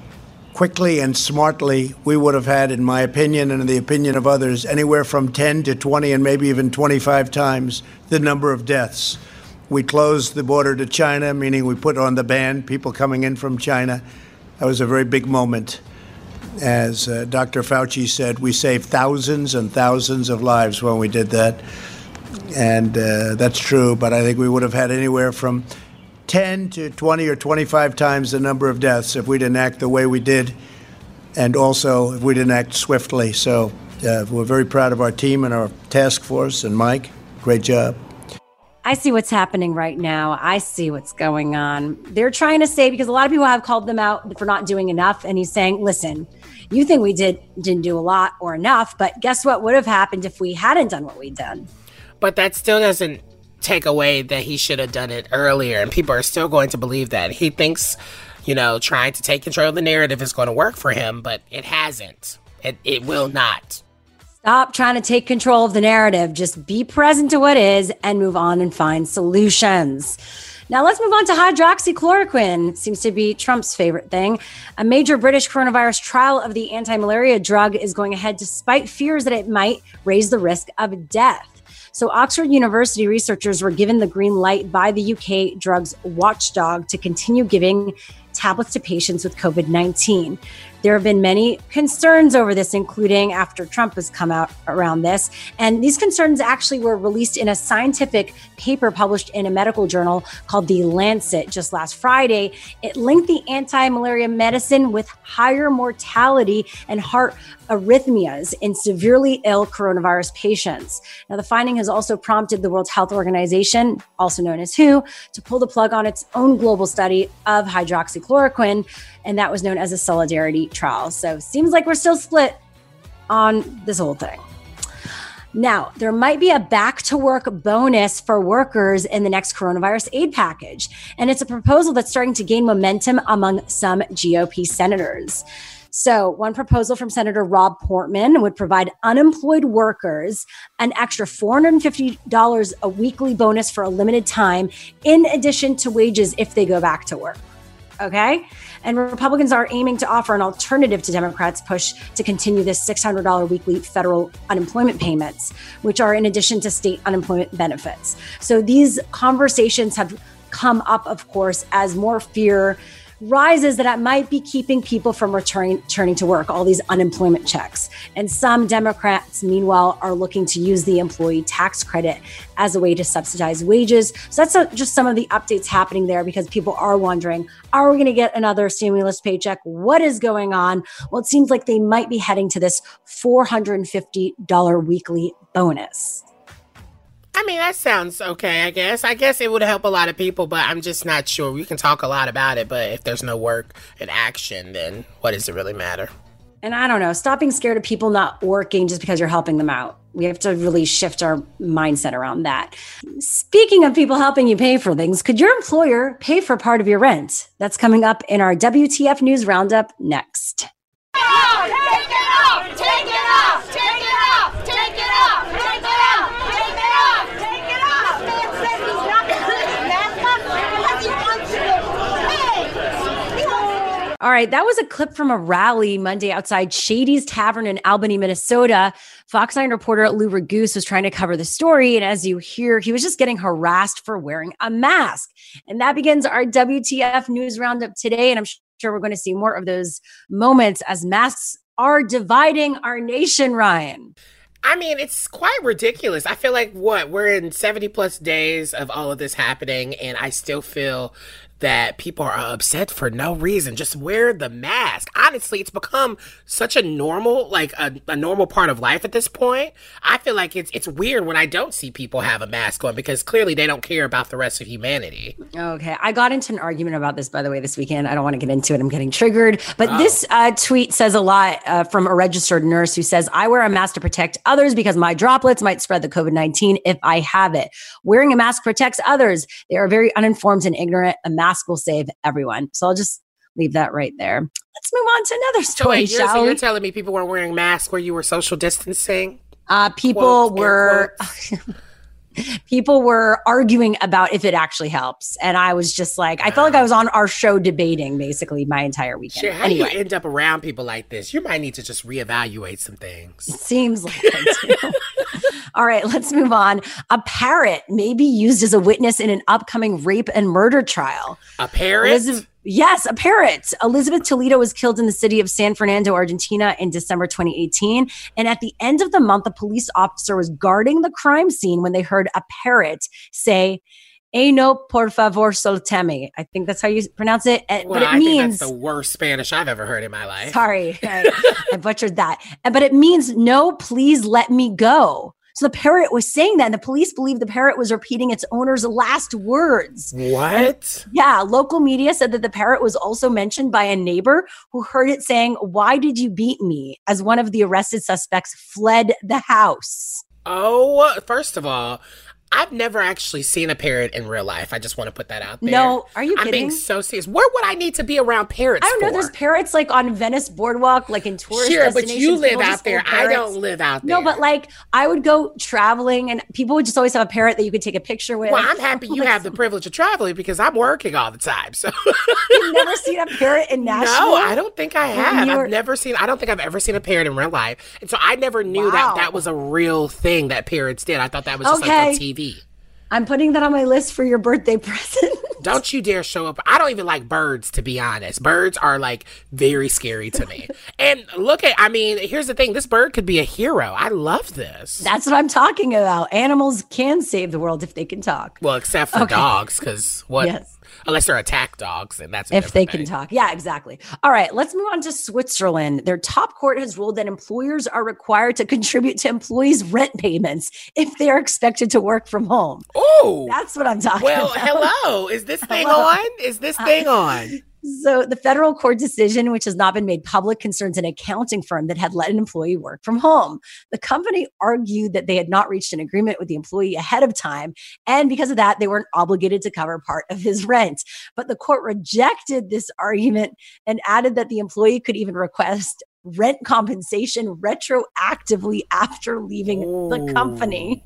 quickly and smartly. We would have had, in my opinion and in the opinion of others, anywhere from ten to twenty and maybe even twenty-five times the number of deaths. We closed the border to China, meaning we put on the ban, people coming in from China. That was a very big moment. As uh, Doctor Fauci said, we saved thousands and thousands of lives when we did that. And uh, that's true, but I think we would have had anywhere from ten to twenty or twenty-five times the number of deaths if we didn't act the way we did, and also if we didn't act swiftly. So uh, we're very proud of our team and our task force, and Mike, great job. I see what's happening right now. I see what's going on. They're trying to say, because a lot of people have called them out for not doing enough. And he's saying, listen, you think we did, didn't do a lot or enough, but guess what would have happened if we hadn't done what we'd done? But that still doesn't take away that he should have done it earlier. And people are still going to believe that. He thinks, you know, trying to take control of the narrative is going to work for him, but it hasn't. It, it will not. Stop trying to take control of the narrative. Just be present to what is and move on and find solutions. Now let's move on to hydroxychloroquine. Seems to be Trump's favorite thing. A major British coronavirus trial of the anti-malaria drug is going ahead despite fears that it might raise the risk of death. So Oxford University researchers were given the green light by the U K drugs watchdog to continue giving tablets to patients with covid nineteen. There have been many concerns over this, including after Trump has come out around this. And these concerns actually were released in a scientific paper published in a medical journal called The Lancet just last Friday. It linked the anti-malaria medicine with higher mortality and heart arrhythmias in severely ill coronavirus patients. Now, the finding has also prompted the World Health Organization, also known as W H O, to pull the plug on its own global study of hydroxychloroquine, and that was known as a Solidarity trial. So seems like we're still split on this whole thing. Now, there might be a back to work bonus for workers in the next coronavirus aid package. And it's a proposal that's starting to gain momentum among some G O P senators. So one proposal from Senator Rob Portman would provide unemployed workers an extra four hundred fifty dollars a weekly bonus for a limited time, in addition to wages if they go back to work. Okay. And Republicans are aiming to offer an alternative to Democrats' push to continue this six hundred dollars weekly federal unemployment payments, which are in addition to state unemployment benefits. So these conversations have come up, of course, as more fear rises that it might be keeping people from returning, returning to work, all these unemployment checks. And some Democrats, meanwhile, are looking to use the employee tax credit as a way to subsidize wages. So that's a, just some of the updates happening there, because people are wondering, are we going to get another stimulus paycheck? What is going on? Well, it seems like they might be heading to this four hundred fifty dollars weekly bonus. I mean, that sounds okay, I guess. I guess it would help a lot of people, but I'm just not sure. We can talk a lot about it, but if there's no work and action, then what does it really matter? And I don't know, stop being scared of people not working just because you're helping them out. We have to really shift our mindset around that. Speaking of people helping you pay for things, could your employer pay for part of your rent? That's coming up in our W T F News Roundup next. Take it off! Take it off! Take it off! Take it off! Take it off! Take it off! Take it off! Take it off! Man said he's not going to put his mask on because he wants you to pay. He wants- All right, that was a clip from a rally Monday outside Shady's Tavern in Albany, Minnesota. Fox nine reporter Lou Raguse was trying to cover the story, and as you hear, he was just getting harassed for wearing a mask. And that begins our W T F News Roundup today, and I'm sure we're going to see more of those moments as masks are dividing our nation, Ryan. I mean, it's quite ridiculous. I feel like, what, we're in seventy plus days of all of this happening, and I still feel that people are upset for no reason. Just wear the mask. Honestly, it's become such a normal, like a, a normal part of life at this point. I feel like it's it's weird when I don't see people have a mask on, because clearly they don't care about the rest of humanity. Okay. I got into an argument about this, by the way, this weekend. I don't want to get into it. I'm getting triggered. But Oh. this uh, tweet says a lot uh, from a registered nurse who says, I wear a mask to protect others because my droplets might spread the covid nineteen if I have it. Wearing a mask protects others. They are very uninformed and ignorant. A mask will save everyone. So I'll just leave that right there. Let's move on to another So story, wait, you're, shall so we? you're telling me people weren't wearing masks where you were social distancing? Uh, people Quotes, air were people were arguing about if it actually helps. And I was just like, I felt like I was on our show debating basically my entire weekend. Shit, how anyway, do you end up around people like this? You might need to just reevaluate some things. it seems like I do. All right, let's move on. A parrot may be used as a witness in an upcoming rape and murder trial. A parrot? Elizabeth- yes, a parrot. Elizabeth Toledo was killed in the city of San Fernando, Argentina in December twenty eighteen. And at the end of the month, a police officer was guarding the crime scene when they heard a parrot say, "Eh no, por favor, solteme." I think that's how you pronounce it. And- Well, but it I means, think that's the worst Spanish I've ever heard in my life. sorry, I, I butchered that. And- But it means, no, please let me go. So the parrot was saying that, and the police believe the parrot was repeating its owner's last words. What? Yeah, local media said that the parrot was also mentioned by a neighbor who heard it saying, "Why did you beat me?" as one of the arrested suspects fled the house. Oh, first of all, I've never actually seen a parrot in real life. I just want to put that out there. No, are you I'm kidding? being so serious. Where would I need to be around parrots I don't know. for? There's parrots like on Venice Boardwalk, like in tourist Sure, but destinations. you live People out just there. hold I parrots. don't live out there. No, but like I would go traveling, and people would just always have a parrot that you could take a picture with. Well, I'm happy you have the privilege of traveling because I'm working all the time. So You've never seen a parrot in Nashville? no, I don't think I When have. you were- I've never seen. I don't think I've ever seen a parrot in real life, and so I never knew Wow. that that was a real thing that parrots did. I thought that was just like Okay. on T V. I'm putting that on my list for your birthday present. Don't you dare show up. I don't even like birds, to be honest. Birds are like very scary to me. And look at, I mean, here's the thing. This bird could be a hero. I love this. That's what I'm talking about. Animals can save the world if they can talk. Well, except for Okay. dogs, because what? Yes. Unless they're attack dogs, and that's a If they different can thing. talk. Yeah, exactly. All right, let's move on to Switzerland. Their top court has ruled that employers are required to contribute to employees' rent payments if they are expected to work from home. Oh, That's what I'm talking well, about. hello. Is this thing Hello. on? Is this thing on? So the federal court decision, which has not been made public, concerns an accounting firm that had let an employee work from home. The company argued that they had not reached an agreement with the employee ahead of time, and because of that, they weren't obligated to cover part of his rent. But the court rejected this argument and added that the employee could even request rent compensation retroactively after leaving Ooh. the company.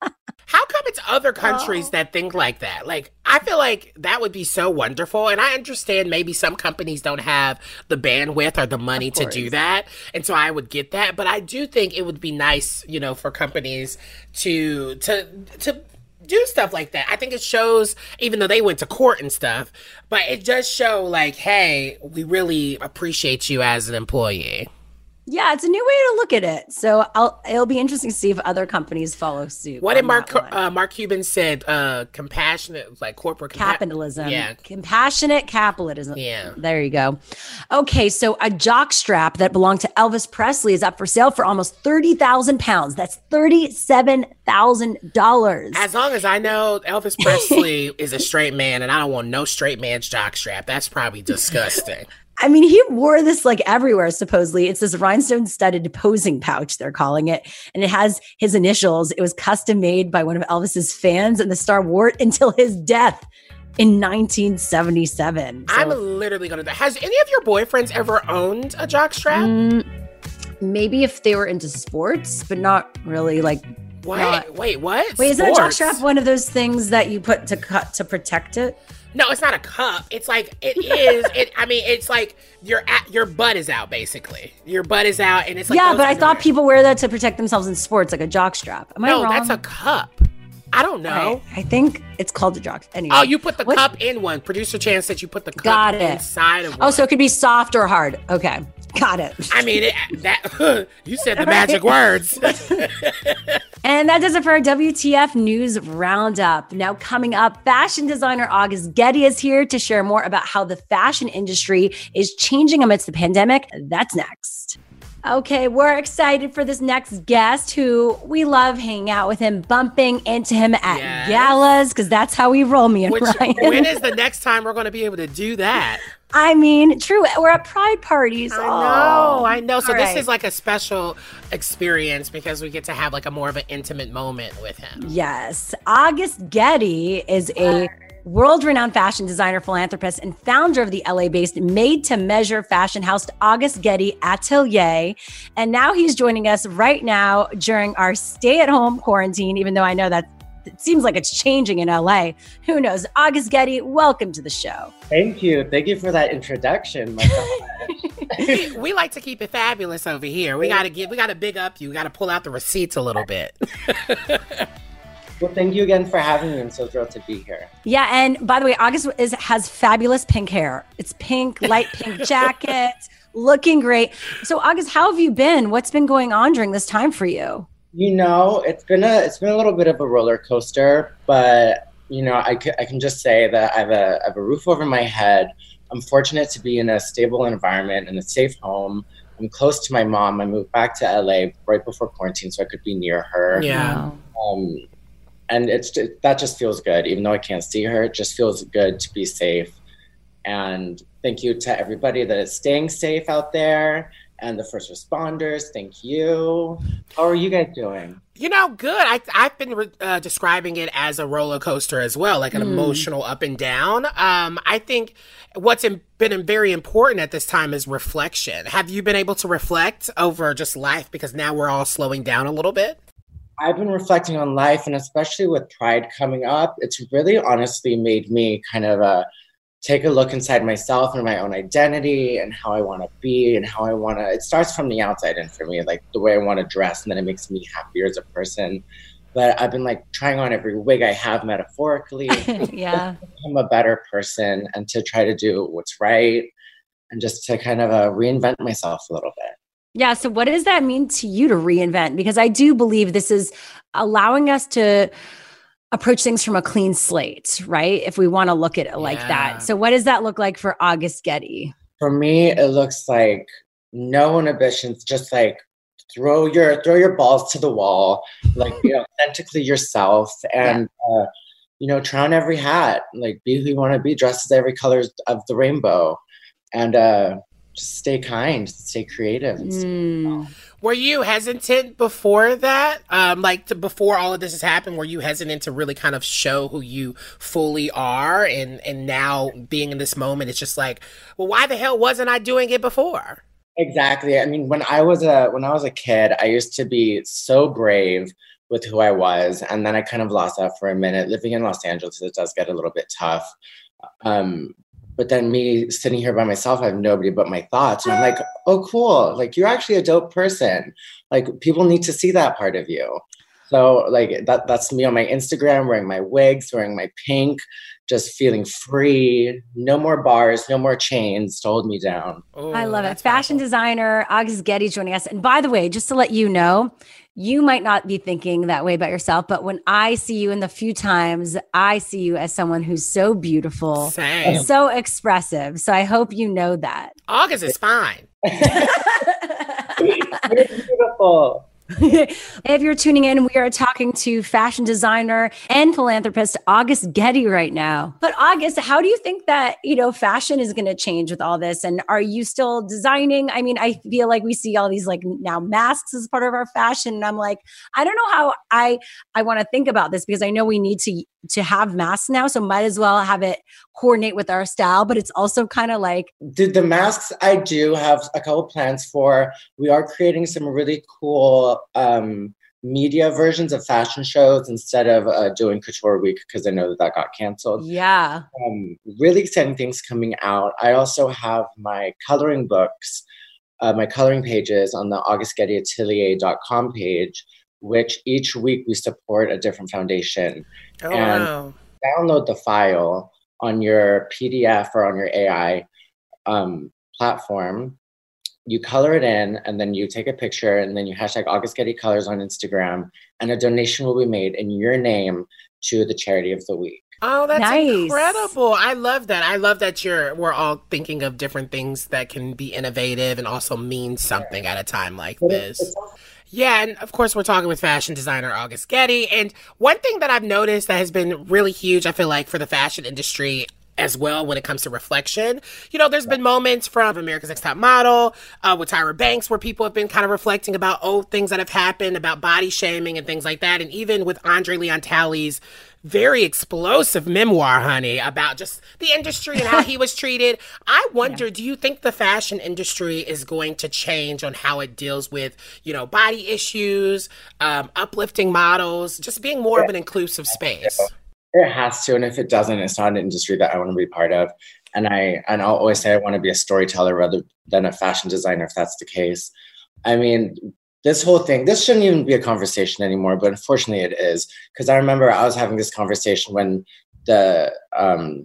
How come it's other countries oh. that think like that? Like, I feel like that would be so wonderful. And I understand maybe some companies don't have the bandwidth or the money to do that. And so I would get that. But I do think it would be nice, you know, for companies to, to, to, do stuff like that. I think it shows, even though they went to court and stuff, but it does show like, hey, we really appreciate you as an employee. Yeah, it's a new way to look at it. So I'll, it'll be interesting to see if other companies follow suit. What did Mark uh, Mark Cuban said? Uh, compassionate, like corporate compa- capitalism. Yeah, compassionate capitalism. Yeah, there you go. Okay, so a jock strap that belonged to Elvis Presley is up for sale for almost thirty thousand pounds. That's thirty-seven thousand dollars. As long as I know, Elvis Presley is a straight man, and I don't want no straight man's jock strap. That's probably disgusting. I mean, he wore this like everywhere, supposedly. It's this rhinestone studded posing pouch, they're calling it. And it has his initials. It was custom made by one of Elvis's fans, and the star wore it until his death in nineteen seventy-seven. So, I'm literally going to... Has any of your boyfriends ever owned a jock strap? Mm, maybe if they were into sports, but not really like... What? Not, Wait, what? Wait, isn't a Sports? jock strap one of those things that you put to cut to protect it? No, it's not a cup. It's like it is. It. I mean, it's like your your butt is out basically. Your butt is out, and it's like yeah. But I thought people wear that to protect themselves in sports, like a jock strap. Am I no, wrong? that's a cup. I don't know. I, I think it's called a jock. Anyway. Oh, you put the what? cup in one. Producer Chance said you put the cup Got it. inside of one. Oh, so it could be soft or hard. Okay, got it. I mean, it, that you said the magic words. And that does it for our W T F News Roundup. Now coming up, fashion designer August Getty is here to share more about how the fashion industry is changing amidst the pandemic. That's next. Okay, we're excited for this next guest who we love hanging out with him, bumping into him at yes. galas, because that's how we roll, me and Which, Ryan. When is the next time we're going to be able to do that? I mean, true. We're at pride parties. I know, I know. So All this right. is like a special experience because we get to have like a more of an intimate moment with him. Yes. August Getty is a world-renowned fashion designer, philanthropist, and founder of the L A-based made-to-measure fashion house August Getty Atelier. And now he's joining us right now during our stay-at-home quarantine, even though I know that it seems like it's changing in L A. Who knows? August Getty, welcome to the show. Thank you. Thank you for that introduction. My God. We like to keep it fabulous over here. We gotta get, we gotta big up you. We gotta pull out the receipts a little bit. Well, thank you again for having me. I'm so thrilled to be here. Yeah, and by the way, August is has fabulous pink hair. It's pink, light pink jacket, looking great. So, August, how have you been? What's been going on during this time for you? You know, it's been a it's been a little bit of a roller coaster, but you know, I, c- I can just say that I have, a, I have a roof over my head. I'm fortunate to be in a stable environment and a safe home. I'm close to my mom. I moved back to L A right before quarantine so I could be near her. Yeah. Um, and it's that just feels good. Even though I can't see her, it just feels good to be safe. And thank you to everybody that is staying safe out there. And the first responders, thank you. How are you guys doing? You know, good. I, I've been uh, describing it as a roller coaster as well, like an mm. emotional up and down. Um, I think what's in, been very important at this time is reflection. Have you been able to reflect over just life? Because now we're all slowing down a little bit. I've been reflecting on life, and especially with Pride coming up, it's really honestly made me kind of a take a look inside myself and my own identity and how I want to be and how I want to, it starts from the outside in for me, like the way I want to dress, and then it makes me happier as a person. But I've been like trying on every wig I have metaphorically yeah. to become a better person and to try to do what's right and just to kind of uh, reinvent myself a little bit. Yeah. So what does that mean to you to reinvent? Because I do believe this is allowing us to approach things from a clean slate, right? If we want to look at it like Yeah. that. So what does that look like for August Getty? For me, it looks like no inhibitions, just like throw your throw your balls to the wall, like be authentically yourself, and uh, you know, try on every hat, like be who you want to be, dress as every color of the rainbow, and uh, just stay kind, stay creative. And Mm. Were you hesitant before that? Um, like to, before all of this has happened, were you hesitant to really kind of show who you fully are? And, and now being in this moment, it's just like, well, why the hell wasn't I doing it before? Exactly. I mean, when I was a when I was a kid, I used to be so brave with who I was, and then I kind of lost that for a minute. Living in Los Angeles, it does get a little bit tough. Um, but then me sitting here by myself, I have nobody but my thoughts, and I'm like, oh, cool! Like you're actually a dope person. Like people need to see that part of you. So like that that's me on my Instagram, wearing my wigs, wearing my pink, just feeling free. No more bars, no more chains to hold me down. Oh, I love it. Fashion designer August Getty joining us. And by the way, just to let you know, you might not be thinking that way about yourself, but when I see you in the few times, I see you as someone who's so beautiful, Same. and so expressive. So I hope you know that. August is fine. You're beautiful. If you're tuning in, we are talking to fashion designer and philanthropist August Getty right now. But August, how do you think that, you know, fashion is going to change with all this? And are you still designing? I mean, I feel like we see all these like now masks as part of our fashion. And I'm like, I don't know how I I want to think about this, because I know we need to to have masks now. So might as well have it coordinate with our style. But it's also kind of like, Dude, the masks I do have a couple plans for. We are creating some really cool um, media versions of fashion shows instead of uh, doing Couture Week, because I know that that got canceled. yeah. Um, really exciting things coming out. I also have my coloring books, uh, my coloring pages on the august getty atelier dot com page, which each week we support a different foundation. Oh, and wow. download the file on your P D F or on your A I um, platform. You color it in, and then you take a picture, and then you hashtag August Getty Colors on Instagram, and a donation will be made in your name to the charity of the week. Oh, that's Nice. incredible. I love that. I love that you're we're all thinking of different things that can be innovative and also mean something at a time like this. Yeah, and of course we're talking with fashion designer August Getty. And one thing that I've noticed that has been really huge, I feel like, for the fashion industry as well when it comes to reflection. You know, there's been moments from America's Next Top Model uh, with Tyra Banks where people have been kind of reflecting about old things that have happened, about body shaming and things like that. And even with Andre Leon Talley's very explosive memoir, honey, about just the industry and how he was treated. I wonder, yeah. do you think the fashion industry is going to change on how it deals with, you know, body issues, um, uplifting models, just being more of an inclusive space? It has to, and if it doesn't, it's not an industry that I want to be part of. And I and I'll always say I want to be a storyteller rather than a fashion designer, if that's the case. I mean, this whole thing, this shouldn't even be a conversation anymore, but unfortunately it is. Because I remember I was having this conversation when the um,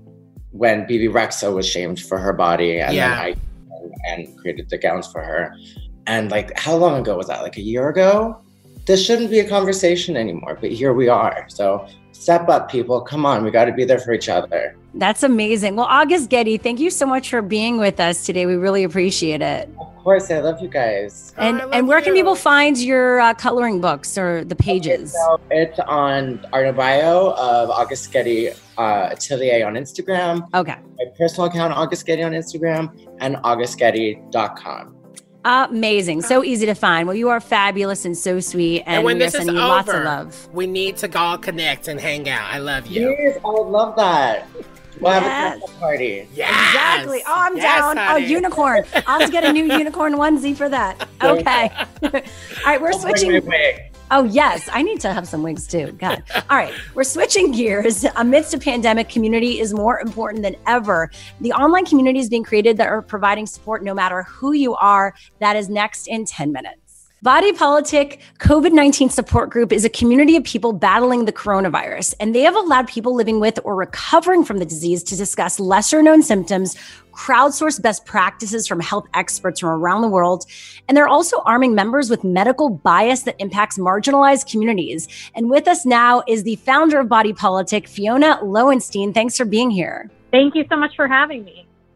when Bebe Rexha was shamed for her body, and yeah. then I and, and created the gowns for her. And like, how long ago was that? Like a year ago? This shouldn't be a conversation anymore, but here we are. So step up, people. Come on, we got to be there for each other. That's amazing. Well, August Getty, thank you so much for being with us today. We really appreciate it. Of course, I love you guys. And oh, and where you. can people find your uh, coloring books or the pages? So it's on our bio of August Getty uh, Atelier on Instagram. Okay. My personal account, August Getty on Instagram, and august getty dot com. Amazing. So easy to find. Well, you are fabulous and so sweet. And, And when we are this is sending you over, lots of love. we need to all connect and hang out. I love you. Yes, I would love that. We'll Yes. have a Christmas party. Yes. Exactly. Oh, I'm Yes, down. honey. Oh, unicorn. I'll just get a new unicorn onesie for that. Okay. All right, we're I'll switching. bring my wig. Oh, yes. I need to have some wigs too. God. All right. We're switching gears. Amidst a pandemic, community is more important than ever. The online community is being created that are providing support no matter who you are. That is next in ten minutes. Body Politic COVID nineteen Support Group is a community of people battling the coronavirus, and they have allowed people living with or recovering from the disease to discuss lesser known symptoms, crowdsource best practices from health experts from around the world, and they're also arming members with medical bias that impacts marginalized communities. And with us now is the founder of Body Politic, Fiona Lowenstein. Thanks for being here. Thank you so much for having me.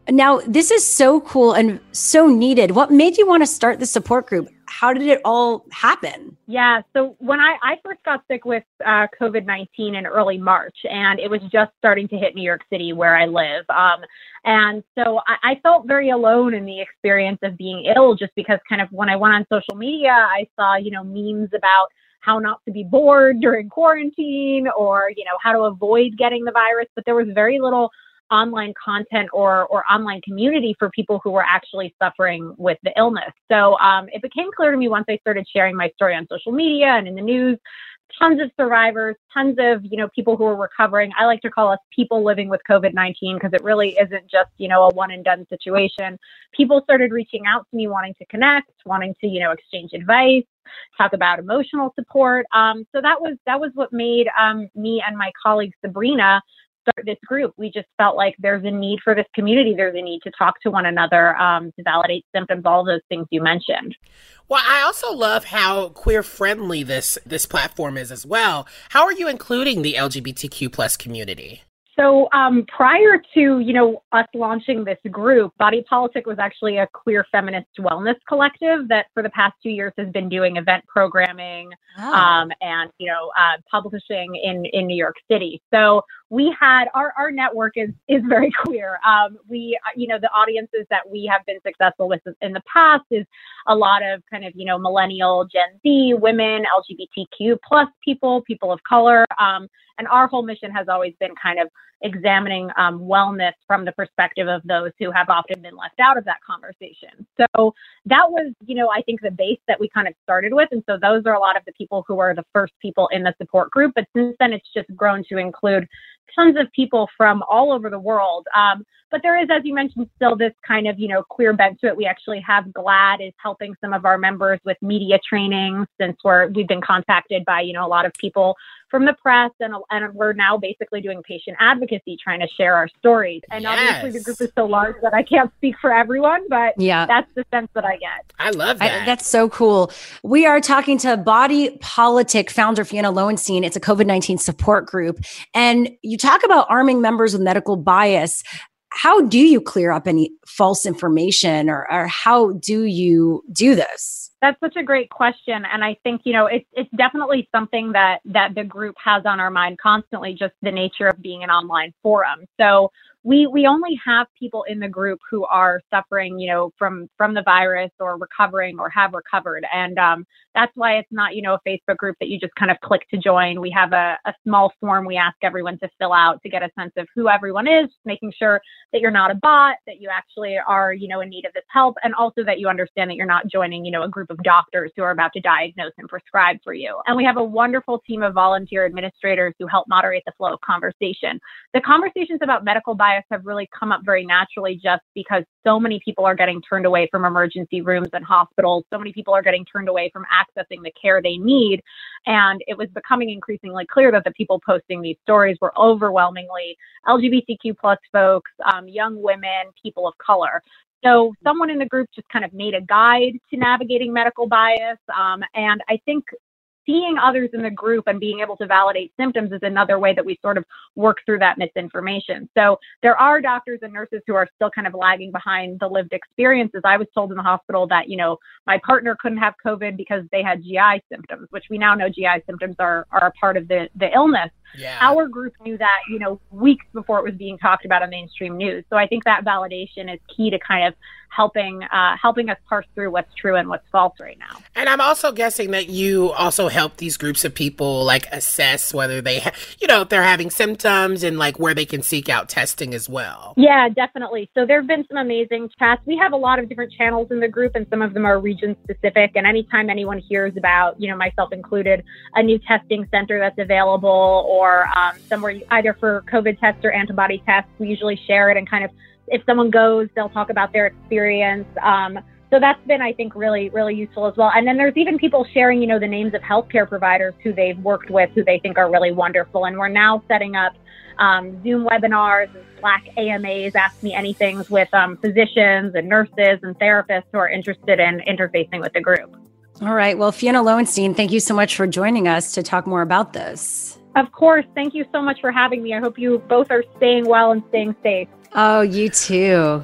Now, this is so cool and so needed. What made you want to start the support group? How did it all happen? Yeah, so when I, I first got sick with uh, COVID nineteen in early March, and it was just starting to hit New York City where I live. Um, and so I, I felt very alone in the experience of being ill, just because kind of when I went on social media, I saw, you know, memes about how not to be bored during quarantine, or, you know, how to avoid getting the virus. But there was very little online content or or online community for people who were actually suffering with the illness. So um, it became clear to me once I started sharing my story on social media and in the news, tons of survivors, tons of, you know, people who are recovering. I like to call us people living with COVID nineteen, because it really isn't just, you know, a one and done situation. People started reaching out to me, wanting to connect, wanting to, you know, exchange advice, talk about emotional support. Um, so that was, that was what made um, me and my colleague Sabrina start this group. We just felt like there's a need for this community. There's a need to talk to one another, um, to validate symptoms, all those things you mentioned. Well, I also love how queer friendly this this platform is as well. How are you including the L G B T Q plus community? So um, prior to, you know, us launching this group, Body Politic was actually a queer feminist wellness collective that for the past two years has been doing event programming oh. um, and, you know, uh, publishing in, in New York City. So we had, our, our network is, is very queer. Um, we, you know, the audiences that we have been successful with in the past is a lot of kind of, you know, millennial, Gen Z, women, L G B T Q plus people, people of color. Um, and our whole mission has always been kind of examining um, wellness from the perspective of those who have often been left out of that conversation. So that was, you know, I think the base that we kind of started with. And so those are a lot of the people who are the first people in the support group. But since then, it's just grown to include tons of people from all over the world. Um, but there is, as you mentioned, still this kind of, you know, queer bent to it. We actually have GLAAD is helping some of our members with media training, since we're, we've been contacted by, you know, a lot of people from the press, and, and we're now basically doing patient advocacy, trying to share our stories. And yes. Obviously the group is so large that I can't speak for everyone, but yeah, that's the sense that I get. I love that. I, that's so cool. We are talking to Body Politic founder Fiona Lowenstein. It's a COVID nineteen support group. And you talk about arming members with medical bias. How do you clear up any false information, or, or how do you do this? That's such a great question. And I think, you know, it's it's definitely something that that the group has on our mind constantly, just the nature of being an online forum. So we we only have people in the group who are suffering, you know, from from the virus, or recovering, or have recovered. And um, that's why it's not, you know, a Facebook group that you just kind of click to join. We have a, a small form we ask everyone to fill out to get a sense of who everyone is, making sure that you're not a bot, that you actually are, you know, in need of this help, and also that you understand that you're not joining, you know, a group of doctors who are about to diagnose and prescribe for you. And we have a wonderful team of volunteer administrators who help moderate the flow of conversation. The conversations about medical bias have really come up very naturally, just because so many people are getting turned away from emergency rooms and hospitals. So many people are getting turned away from accessing the care they need. And it was becoming increasingly clear that the people posting these stories were overwhelmingly L G B T Q plus folks, um, young women, people of color. So someone in the group just kind of made a guide to navigating medical bias. Um, and I think seeing others in the group and being able to validate symptoms is another way that we sort of work through that misinformation. So there are doctors and nurses who are still kind of lagging behind the lived experiences. I was told in the hospital that, you know, my partner couldn't have COVID because they had G I symptoms, which we now know G I symptoms are, are a part of the, the illness. Yeah. Our group knew that, you know, weeks before it was being talked about on mainstream news. So I think that validation is key to kind of helping uh, helping us parse through what's true and what's false right now. And I'm also guessing that you also help these groups of people like assess whether they, ha- you know, if they're having symptoms, and like where they can seek out testing as well. Yeah, definitely. So there have been some amazing chats. We have a lot of different channels in the group, and some of them are region specific. And anytime anyone hears about, you know, myself included, a new testing center that's available, or um, somewhere either for COVID tests or antibody tests, we usually share it, and kind of, if someone goes, they'll talk about their experience. Um, so that's been, I think, really, really useful as well. And then there's even people sharing, you know, the names of healthcare providers who they've worked with, who they think are really wonderful. And we're now setting up um, Zoom webinars and Slack A M As, Ask Me Anythings, with um, physicians and nurses and therapists who are interested in interfacing with the group. All right. Well, Fiona Lowenstein, thank you so much for joining us to talk more about this. Of course. Thank you so much for having me. I hope you both are staying well and staying safe. Oh, you too.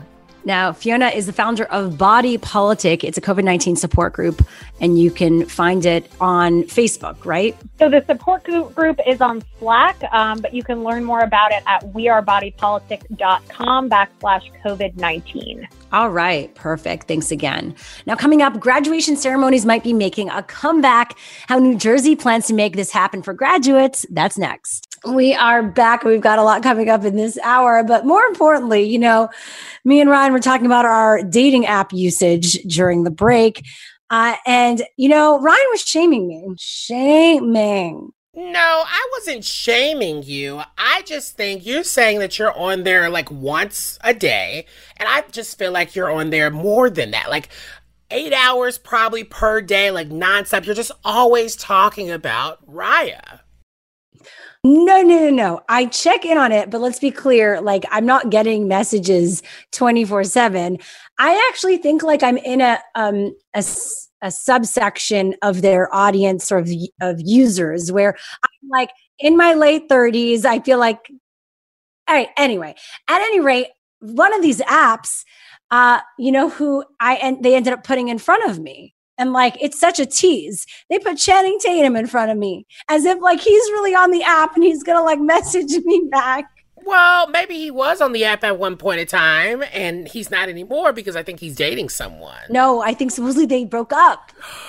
Now, Fiona is the founder of Body Politic. It's a COVID nineteen support group, and you can find it on Facebook, right? So the support group is on Slack, um, but you can learn more about it at wearebodypolitic.com backslash COVID-19. All right. Perfect. Thanks again. Now, coming up, graduation ceremonies might be making a comeback. How New Jersey plans to make this happen for graduates. That's next. We are back. We've got a lot coming up in this hour, but more importantly, you know, me and Ryan were talking about our dating app usage during the break. Uh, and, you know, Ryan was shaming me. Shaming. No, I wasn't shaming you. I just think you're saying that you're on there like once a day. And I just feel like you're on there more than that. Like eight hours probably per day, like nonstop. You're just always talking about Raya. No, no, no, no. I check in on it, but let's be clear. Like, I'm not getting messages twenty-four seven. I actually think like I'm in a, um, a, a subsection of their audience or of, of users where I'm like in my late thirties. I feel like, all right, anyway, at any rate, one of these apps, uh, you know, who I, and they ended up putting in front of me. And like, it's such a tease. They put Channing Tatum in front of me as if like he's really on the app and he's going to like message me back. Well, maybe he was on the app at one point in time and he's not anymore because I think he's dating someone. No, I think supposedly they broke up.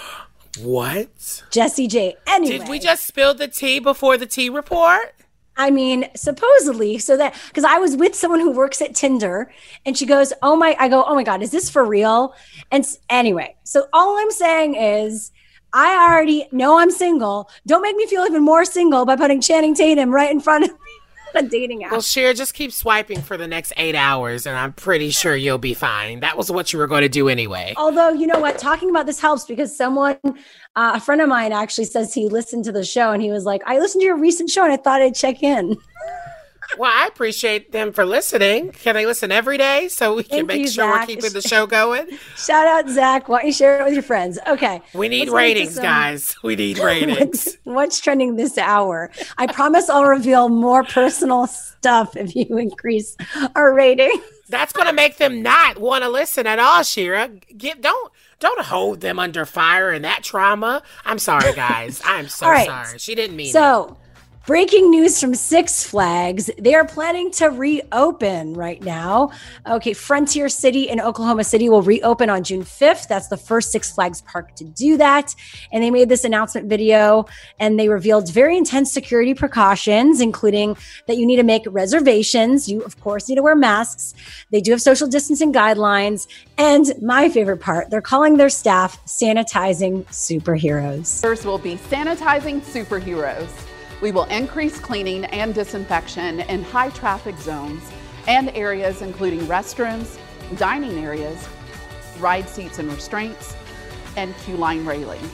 What? Jessie J. Anyway. Did we just spill the tea before the tea report? I mean, supposedly, so that, because I was with someone who works at Tinder and she goes, oh my, I go, oh my God, is this for real? And anyway, so all I'm saying is I already know I'm single. Don't make me feel even more single by putting Channing Tatum right in front of me on a dating app. Well, Cher, just keep swiping for the next eight hours and I'm pretty sure you'll be fine. That was what you were going to do anyway. Although, you know what? Talking about this helps because someone, uh, a friend of mine actually says he listened to the show and he was like, I listened to your recent show and I thought I'd check in. Well, I appreciate them for listening. Can they listen every day so we can Thank make you, sure Zach. we're keeping the show going? Shout out, Zach. Why don't you share it with your friends? Okay. We need Let's ratings, some... guys. We need ratings. what's, what's trending this hour? I promise I'll reveal more personal stuff if you increase our rating. That's going to make them not want to listen at all, Shira. Get, don't don't hold them under fire and that trauma. I'm sorry, guys. I'm so right. sorry. She didn't mean so, it. Breaking news from Six Flags. They are planning to reopen right now. Okay, Frontier City in Oklahoma City will reopen on June fifth. That's the first Six Flags park to do that. And they made this announcement video and they revealed very intense security precautions, including that you need to make reservations. You, of course, need to wear masks. They do have social distancing guidelines. And my favorite part, they're calling their staff sanitizing superheroes. First will be sanitizing superheroes. We will increase cleaning and disinfection in high traffic zones and areas including restrooms, dining areas, ride seats and restraints, and queue line railings.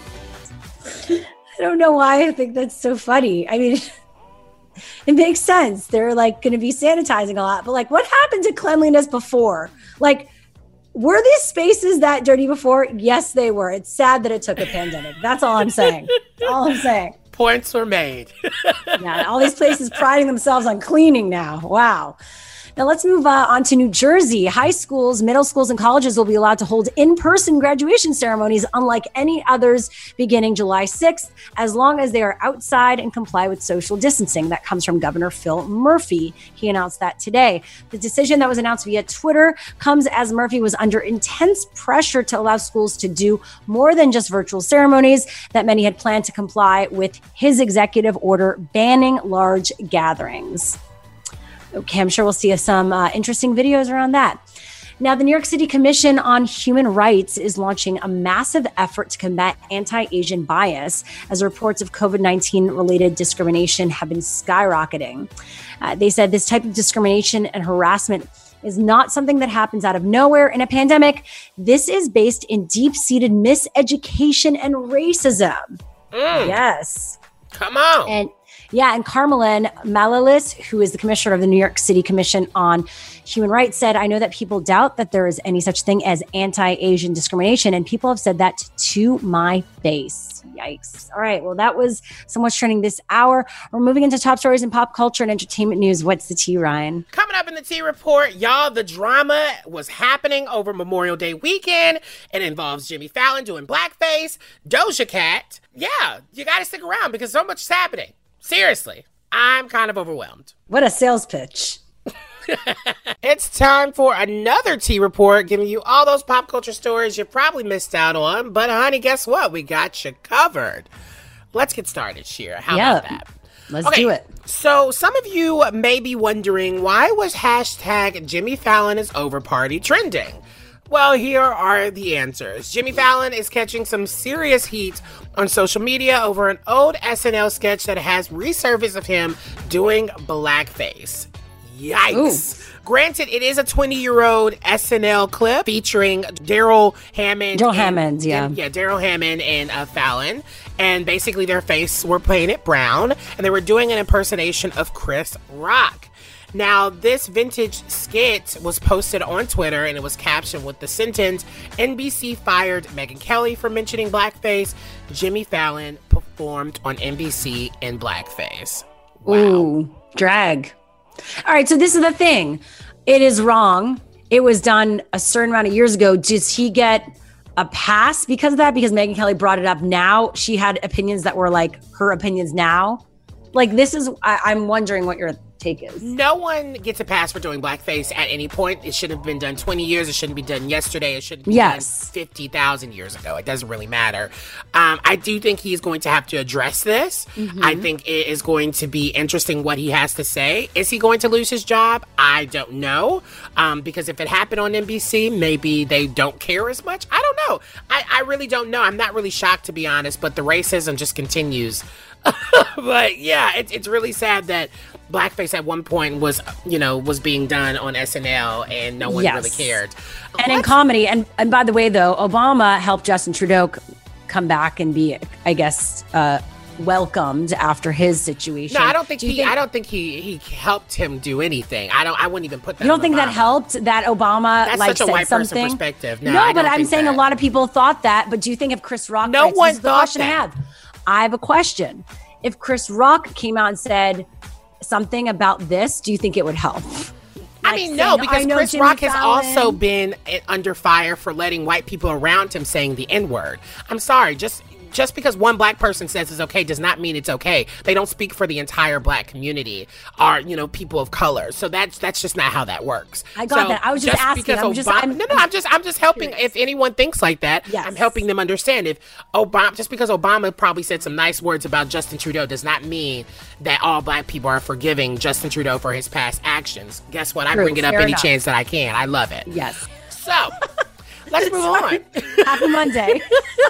I don't know why I think that's so funny. I mean, it makes sense. They're like going to be sanitizing a lot, but like what happened to cleanliness before? Like, were these spaces that dirty before? Yes, they were. It's sad that it took a pandemic. That's all I'm saying. That's all I'm saying. Points were made. Yeah, all these places priding themselves on cleaning now. Wow. Now let's move uh, on to New Jersey. High schools, middle schools, and colleges will be allowed to hold in-person graduation ceremonies unlike any others beginning July sixth, as long as they are outside and comply with social distancing. That comes from Governor Phil Murphy. He announced that today. The decision that was announced via Twitter comes as Murphy was under intense pressure to allow schools to do more than just virtual ceremonies that many had planned to comply with his executive order banning large gatherings. Okay, I'm sure we'll see some uh, interesting videos around that. Now, the New York City Commission on Human Rights is launching a massive effort to combat anti-Asian bias as reports of COVID nineteen related discrimination have been skyrocketing. Uh, they said this type of discrimination and harassment is not something that happens out of nowhere in a pandemic. This is based in deep-seated miseducation and racism. Mm. Yes. Come on. And Yeah, and Carmelyn Malalis, who is the commissioner of the New York City Commission on Human Rights, said, I know that people doubt that there is any such thing as anti-Asian discrimination, and people have said that to my face. Yikes. All right, well, that was so much trending this hour. We're moving into top stories in pop culture and entertainment news. What's the tea, Ryan? Coming up in the Tea Report, y'all, the drama was happening over Memorial Day weekend. It involves Jimmy Fallon doing blackface, Doja Cat. Yeah, you got to stick around because so much is happening. Seriously, I'm kind of overwhelmed. What a sales pitch. It's time for another Tea Report, giving you all those pop culture stories you probably missed out on. But honey, guess what? We got you covered. Let's get started, Shira. How yeah, about that? Let's okay, do it. So some of you may be wondering, why was hashtag Jimmy Fallon is over party trending? Well, here are the answers. Jimmy Fallon is catching some serious heat on social media over an old S N L sketch that has resurfaced of him doing blackface. Yikes. Ooh. Granted, it is a twenty-year-old S N L clip featuring Daryl Hammond. Daryl Hammond, yeah. Yeah, Daryl Hammond and uh, Fallon. And basically their face were painted brown, and they were doing an impersonation of Chris Rock. Now, this vintage skit was posted on Twitter, and it was captioned with the sentence, N B C fired Megyn Kelly for mentioning blackface. Jimmy Fallon performed on N B C in blackface. Wow. Ooh, drag. All right, so this is the thing. It is wrong. It was done a certain amount of years ago. Does he get a pass because of that? Because Megyn Kelly brought it up now. She had opinions that were like her opinions now. Like, this is, I, I'm wondering what your take is. No one gets a pass for doing blackface at any point. It shouldn't have been done twenty years. It shouldn't be done yesterday. It shouldn't be yes. done fifty thousand years ago. It doesn't really matter. Um, I do think he's going to have to address this. Mm-hmm. I think it is going to be interesting what he has to say. Is he going to lose his job? I don't know. Um, because if it happened on N B C, maybe they don't care as much. I don't know. I, I really don't know. I'm not really shocked, to be honest, but the racism just continues. But yeah, it, it's really sad that blackface at one point was, you know, was being done on S N L and no one yes. really cared. And what? in comedy, and, and by the way, though, Obama helped Justin Trudeau c- come back and be, I guess, uh, welcomed after his situation. No, I don't think Do he. think, I don't think he he helped him do anything. I don't. I wouldn't even put that. You don't on think Obama. that helped? That Obama That's like such a said white something? person perspective. No, no I but don't I'm think saying that. a lot of people thought that. But do you think if Chris Rock? No writes, one this is the thought question that. I have. I have a question. If Chris Rock came out and said something about this, do you think it would help? I Like mean, saying, no, because I Chris Jimmy Rock has Fallon. also been under fire for letting white people around him saying the N-word. I'm sorry, just just because one black person says it's okay does not mean it's okay. They don't speak for the entire black community or, you know, people of color. So that's that's just not how that works. I got so that. I was just asking. Because I'm Obama, just, I'm, no, no, I'm just I'm just helping. If anyone thinks like that, Yes. I'm helping them understand. If Obama, just because Obama probably said some nice words about Justin Trudeau does not mean that all black people are forgiving Justin Trudeau for his past actions. Guess what? I True. bring it up Fair any enough. chance that I can. I love it. Yes. So, let's move on. Happy Monday.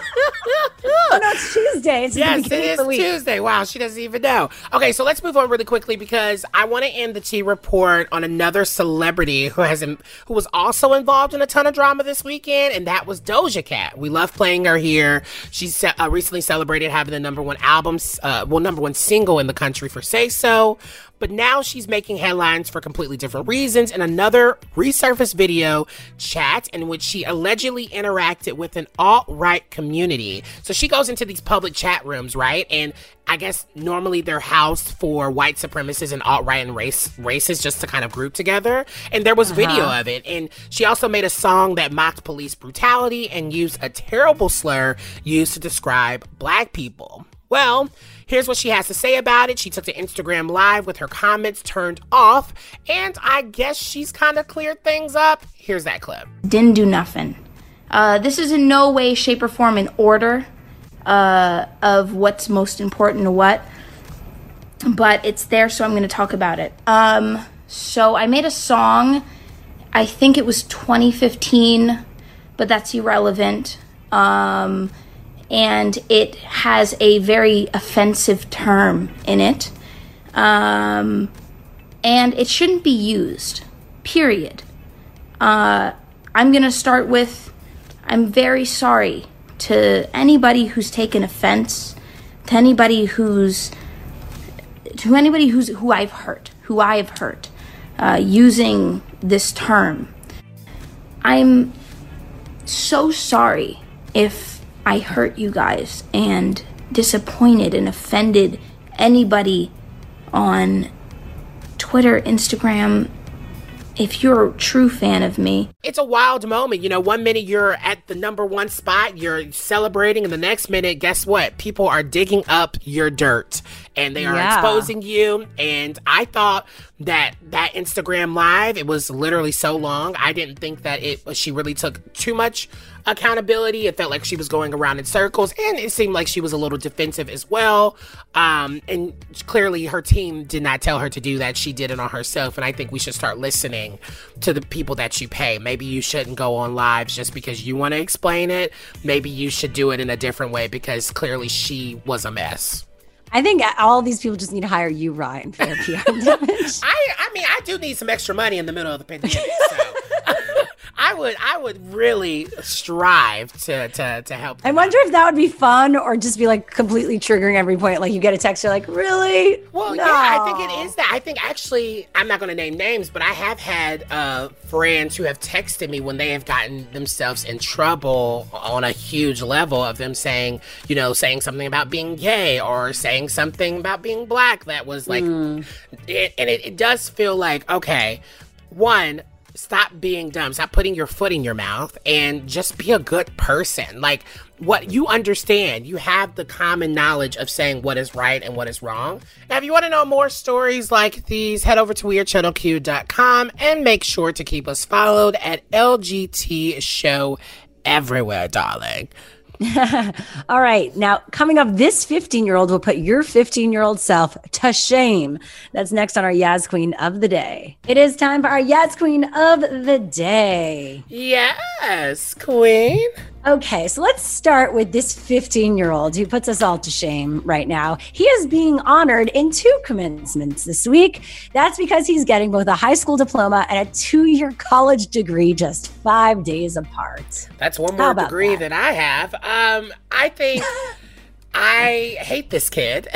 Oh, no, it's Tuesday. It's Yes, the it beginning is of the week. Tuesday. Wow, she doesn't even know. Okay, so let's move on really quickly because I want to end the Tea Report on another celebrity who has who was also involved in a ton of drama this weekend, and that was Doja Cat. We love playing her here. She ce- uh, recently celebrated having the number one album, uh, well, number one single in the country for Say So. But now she's making headlines for completely different reasons in another resurfaced video chat in which she allegedly interacted with an alt-right community. So she goes into these public chat rooms, right? And I guess normally they're housed for white supremacists and alt-right and race races just to kind of group together. And there was Uh-huh. video of it. And she also made a song that mocked police brutality and used a terrible slur used to describe black people. Well, here's what she has to say about it. She took to Instagram Live with her comments turned off, and I guess she's kind of cleared things up. Here's that clip. Didn't do nothing. Uh, this is in no way, shape, or form an order uh, of what's most important to what, but it's there, so I'm going to talk about it. Um, so I made a song, I think it was twenty fifteen, but that's irrelevant. Um... And it has a very offensive term in it. Um, and it shouldn't be used, period. Uh, I'm going to start with, I'm very sorry to anybody who's taken offense, to anybody who's to anybody who's who I've hurt, who I have hurt, uh, using this term, I'm so sorry if I hurt you guys and disappointed and offended anybody on Twitter, Instagram. If you're a true fan of me. It's a wild moment. You know, one minute you're at the number one spot, you're celebrating, and the next minute, guess what? People are digging up your dirt and they are Yeah. exposing you. And I thought that that Instagram live, it was literally so long. I didn't think that it she really took too much accountability. It felt like she was going around in circles, and it seemed like she was a little defensive as well. Um, and clearly her team did not tell her to do that. She did it on herself. And I think we should start listening to the people that you pay. Maybe you shouldn't go on lives just because you want to explain it. Maybe you should do it in a different way because clearly she was a mess. I think all these people just need to hire you, Ryan, for their P R damage. I, I mean, I do need some extra money in the middle of the pandemic, so I would, I would really strive to, to, to help. I wonder if that would be fun or just be like completely triggering every point. Like you get a text, you're like, really? Well, No. yeah, I think it is that. I think actually, I'm not going to name names, but I have had uh, friends who have texted me when they have gotten themselves in trouble on a huge level of them saying, you know, saying something about being gay or saying something about being black that was like, Mm. it, and it, it does feel like, okay, one, stop being dumb. Stop putting your foot in your mouth and just be a good person. Like, what you understand, you have the common knowledge of saying what is right and what is wrong. Now, if you want to know more stories like these, head over to weird channel q dot com and make sure to keep us followed at L G T Show everywhere, darling. All right. Now, coming up, this fifteen-year-old will put your fifteen-year-old self to shame. That's next on our Yaz Queen of the Day. It is time for our Yaz Queen of the Day. Yes, Queen. Okay, so let's start with this fifteen-year-old who puts us all to shame right now. He is being honored in two commencements this week. That's because he's getting both a high school diploma and a two-year college degree just five days apart. That's one How more about degree that? than I have. Um, I think I hate this kid.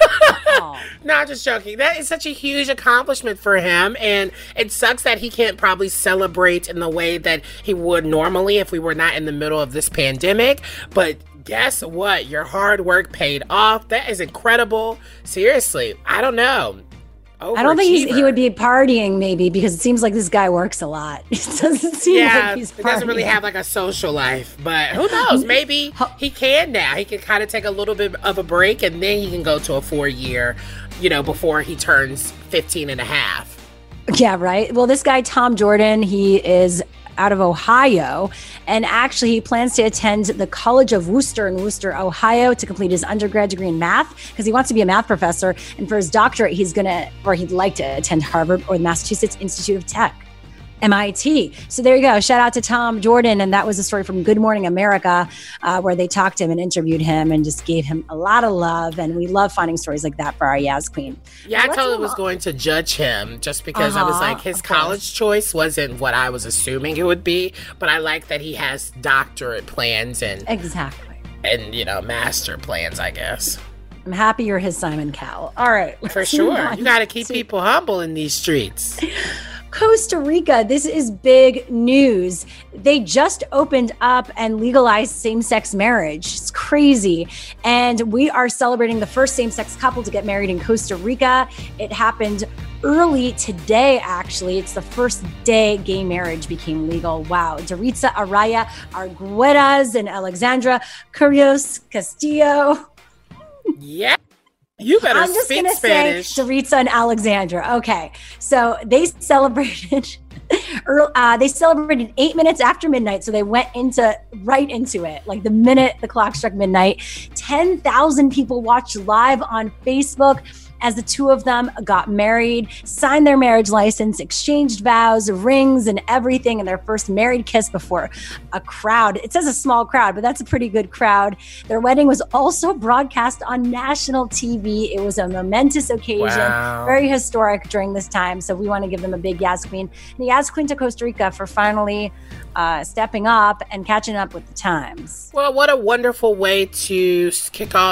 No, I'm just joking. That is such a huge accomplishment for him, and it sucks that he can't probably celebrate in the way that he would normally if we were not in the middle of this pandemic. But guess what? Your hard work paid off. That is incredible. Seriously, I don't know. I don't think he's, he would be partying maybe because it seems like this guy works a lot. It doesn't seem Yeah, like he's he doesn't really partying. have like a social life, but who knows? Maybe he can now. He can kind of take a little bit of a break and then he can go to a four year, you know, before he turns fifteen and a half. Yeah, right. Well, this guy, Tom Jordan, he is out of Ohio, and actually he plans to attend the College of Wooster in Wooster, Ohio to complete his undergrad degree in math because he wants to be a math professor. And for his doctorate, he's going to, or he'd like to attend Harvard or the Massachusetts Institute of Tech. M I T. So there you go. Shout out to Tom Jordan. And that was a story from Good Morning America, uh, where they talked to him and interviewed him and just gave him a lot of love. And we love finding stories like that for our Yaz Queen. Yeah, Now, I totally let's was move going to judge him just because I was Uh-huh, like, his of course. college choice wasn't what I was assuming it would be. But I like that he has doctorate plans and, Exactly. and you know, master plans, I guess. I'm happy you're his Simon Cowell. All right. For let's move sure. on You got to keep to people humble in these streets. Costa Rica. This is big news. They just opened up and legalized same-sex marriage. It's crazy. And we are celebrating the first same-sex couple to get married in Costa Rica. It happened early today, actually. It's the first day gay marriage became legal. Wow. Doritza Araya Arguedas and Alexandra Carrios Castillo. Yeah. You better I'm just speak gonna Spanish. say Doritza and Alexandra. Okay, so they celebrated. earl- uh, they celebrated eight minutes after midnight, so they went into right into it. Like the minute the clock struck midnight, ten thousand people watched live on Facebook as the two of them got married, signed their marriage license, exchanged vows, rings, and everything, and their first married kiss before a crowd. It says a small crowd, but that's a pretty good crowd. Their wedding was also broadcast on national T V. It was a momentous occasion, Wow. very historic during this time. So we want to give them a big Yaz Queen. And the Yaz Queen to Costa Rica for finally uh, stepping up and catching up with the times. Well, what a wonderful way to s- kick off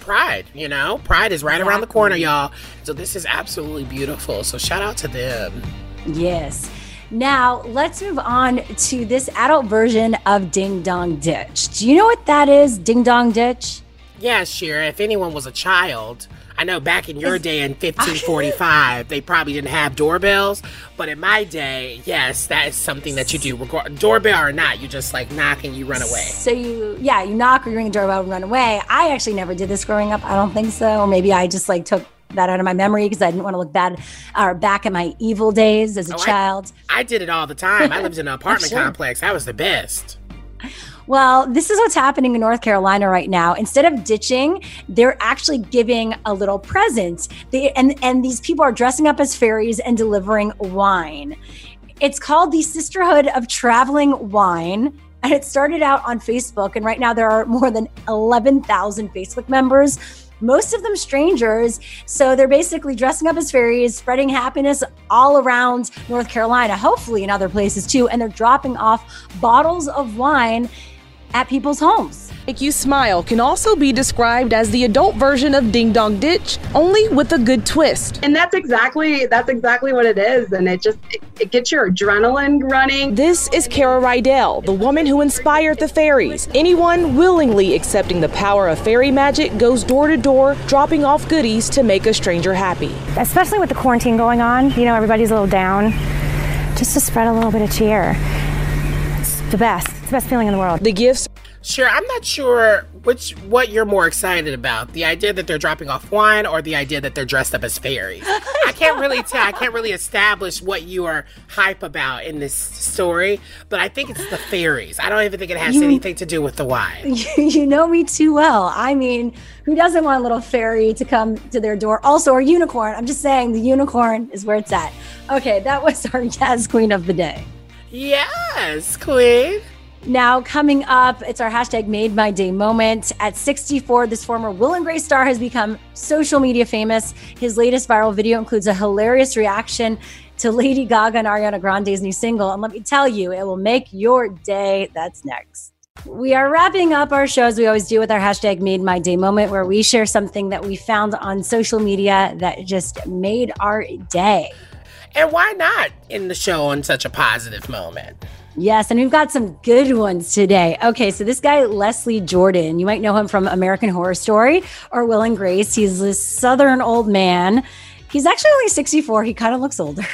Pride, you know? Pride is right exactly. around the corner, y'all. So this is absolutely beautiful. So shout out to them. Yes. Now, let's move on to this adult version of Ding Dong Ditch. Do you know what that is, Ding Dong Ditch? Yeah, Shira. If anyone was a child, I know back in your day in fifteen forty-five, they probably didn't have doorbells. But in my day, yes, that is something that you do. Doorbell or not, you just like knock and you run away. So you, yeah, you knock or you ring the doorbell and run away. I actually never did this growing up. I don't think so. Or maybe I just like took that out of my memory because I didn't want to look bad or back at my evil days as a oh, child. I, I did it all the time. I lived in an apartment sure. complex. That was the best. Well, this is what's happening in North Carolina right now. Instead of ditching, they're actually giving a little present. They, and, and these people are dressing up as fairies and delivering wine. It's called the Sisterhood of Traveling Wine. And it started out on Facebook. And right now there are more than eleven thousand Facebook members, most of them strangers. So they're basically dressing up as fairies, spreading happiness all around North Carolina, hopefully in other places too. And they're dropping off bottles of wine at people's homes. Make You Smile can also be described as the adult version of Ding Dong Ditch, only with a good twist. And that's exactly that's exactly what it is. And it just it, it gets your adrenaline running. This is Kara Rydell, the woman who inspired the fairies. Anyone willingly accepting the power of fairy magic goes door to door, dropping off goodies to make a stranger happy. Especially with the quarantine going on, you know, everybody's a little down. Just to spread a little bit of cheer. It's the best. It's the best feeling in the world. The gifts. Sure, I'm not sure which what you're more excited about, the idea that they're dropping off wine or the idea that they're dressed up as fairies. I can't really tell. I can't really establish what you are hype about in this story, but I think it's the fairies. I don't even think it has you, anything to do with the wine. You know me too well. I mean, who doesn't want a little fairy to come to their door? Also, a unicorn. I'm just saying the unicorn is where it's at. Okay, that was our Yaz Queen of the Day. Yes, Queen. Now, coming up, it's our hashtag Made My Day moment. At sixty-four, this former Will and Grace star has become social media famous. His latest viral video includes a hilarious reaction to Lady Gaga and Ariana Grande's new single. And let me tell you, it will make your day. That's next. We are wrapping up our show as we always do with our hashtag Made My Day moment, where we share something that we found on social media that just made our day. And why not end the show on such a positive moment? Yes, and we've got some good ones today. Okay, so this guy, Leslie Jordan, you might know him from American Horror Story or Will and Grace. He's this Southern old man. He's actually only sixty-four. He kind of looks older.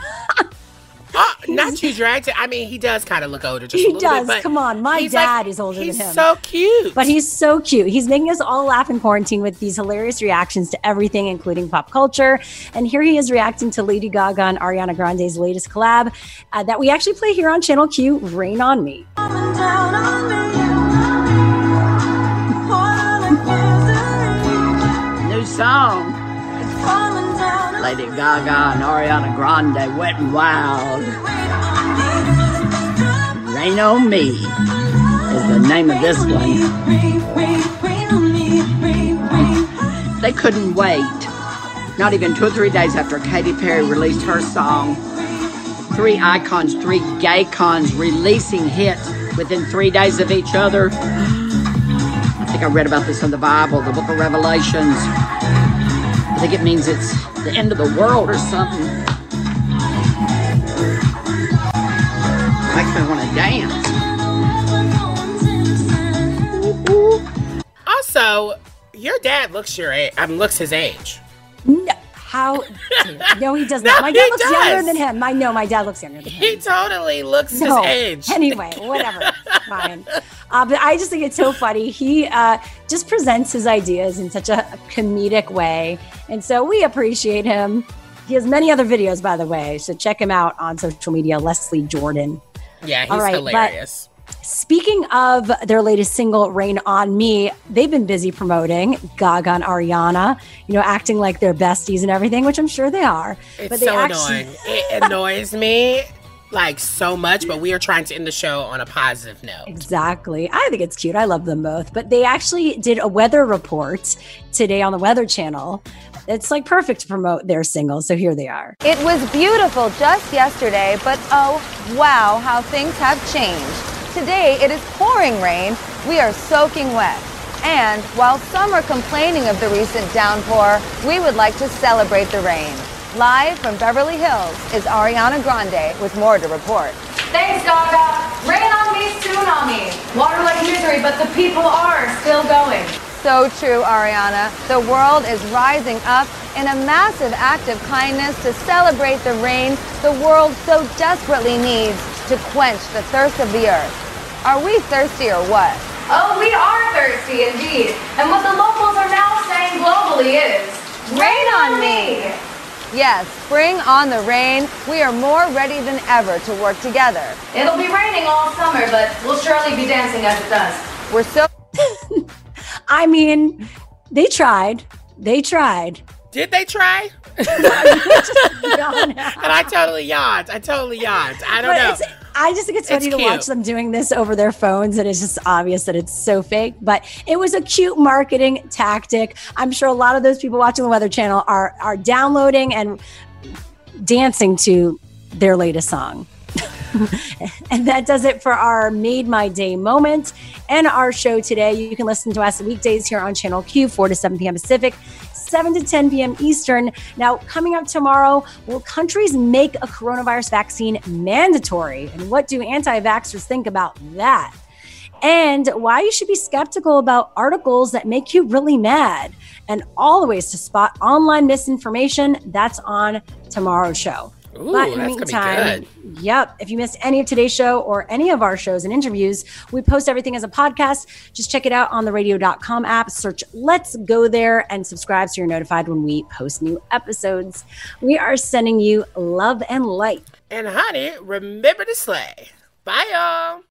Uh, not too dragged. I mean, he does kind of look older. Just he a little does. Bit, Come on, my dad like, is older than him. He's so cute. But he's so cute. He's making us all laugh in quarantine with these hilarious reactions to everything, including pop culture. And here he is reacting to Lady Gaga and Ariana Grande's latest collab uh, that we actually play here on Channel Q, Rain on Me. New song. Lady Gaga and Ariana Grande, Wet and Wild. Rain on Me is the name of this one. They couldn't wait. Not even two or three days after Katy Perry released her song. Three icons, three gay cons releasing hits within three days of each other. I think I read about this in the Bible, the book of Revelations. I think it means it's the end of the world or something. Makes me want to dance. Also, your dad looks your age. I mean, looks his age. No, how? No, he does not. No, my dad looks does. younger than him. I know my dad looks younger than him. He totally looks no. his age. Anyway, whatever. Fine. Uh, but I just think it's so funny. He uh, just presents his ideas in such a comedic way. And so we appreciate him. He has many other videos, by the way. So check him out on social media, Leslie Jordan. Yeah, he's All right, hilarious. Speaking of their latest single, Rain on Me, they've been busy promoting Gaga and Ariana, you know, acting like they're besties and everything, which I'm sure they are. It's but they so actually- annoying. It annoys me like so much, but we are trying to end the show on a positive note. Exactly. I think it's cute. I love them both. But they actually did a weather report today on the Weather Channel. It's like perfect to promote their single. So here they are. It was beautiful just yesterday, but oh, wow, how things have changed. Today, it is pouring rain. We are soaking wet. And while some are complaining of the recent downpour, we would like to celebrate the rain. Live from Beverly Hills is Ariana Grande with more to report. Thanks, Gaga. Rain on me, tsunami. Water like misery, but the people are still going. So true, Ariana. The world is rising up in a massive act of kindness to celebrate the rain the world so desperately needs to quench the thirst of the earth. Are we thirsty or what? Oh, we are thirsty indeed. And what the locals are now saying globally is, rain on me. Yes, bring on the rain. We are more ready than ever to work together. It'll be raining all summer, but we'll surely be dancing as it does. We're so... I mean, they tried. They tried. Did they try? And I totally yawned. I totally yawned. I don't But know. it's- I just think it's funny It's to watch cute. them doing this over their phones, and it's just obvious that it's so fake. But it was a cute marketing tactic. I'm sure a lot of those people watching the Weather Channel are are downloading and dancing to their latest song. And that does it for our Made My Day moment and our show today. You can listen to us weekdays here on Channel Q, four to seven p.m. Pacific, seven to ten p.m. Eastern. Now, coming up tomorrow, will countries make a coronavirus vaccine mandatory? And what do anti-vaxxers think about that? And why you should be skeptical about articles that make you really mad. And all the ways to spot online misinformation, that's on tomorrow's show. Ooh, But in the that's gonna be meantime, yep, if you missed any of today's show or any of our shows and interviews, we post everything as a podcast. Just check it out on the radio dot com app. Search Let's Go There and subscribe so you're notified when we post new episodes. We are sending you love and light. And honey, remember to slay. Bye, y'all.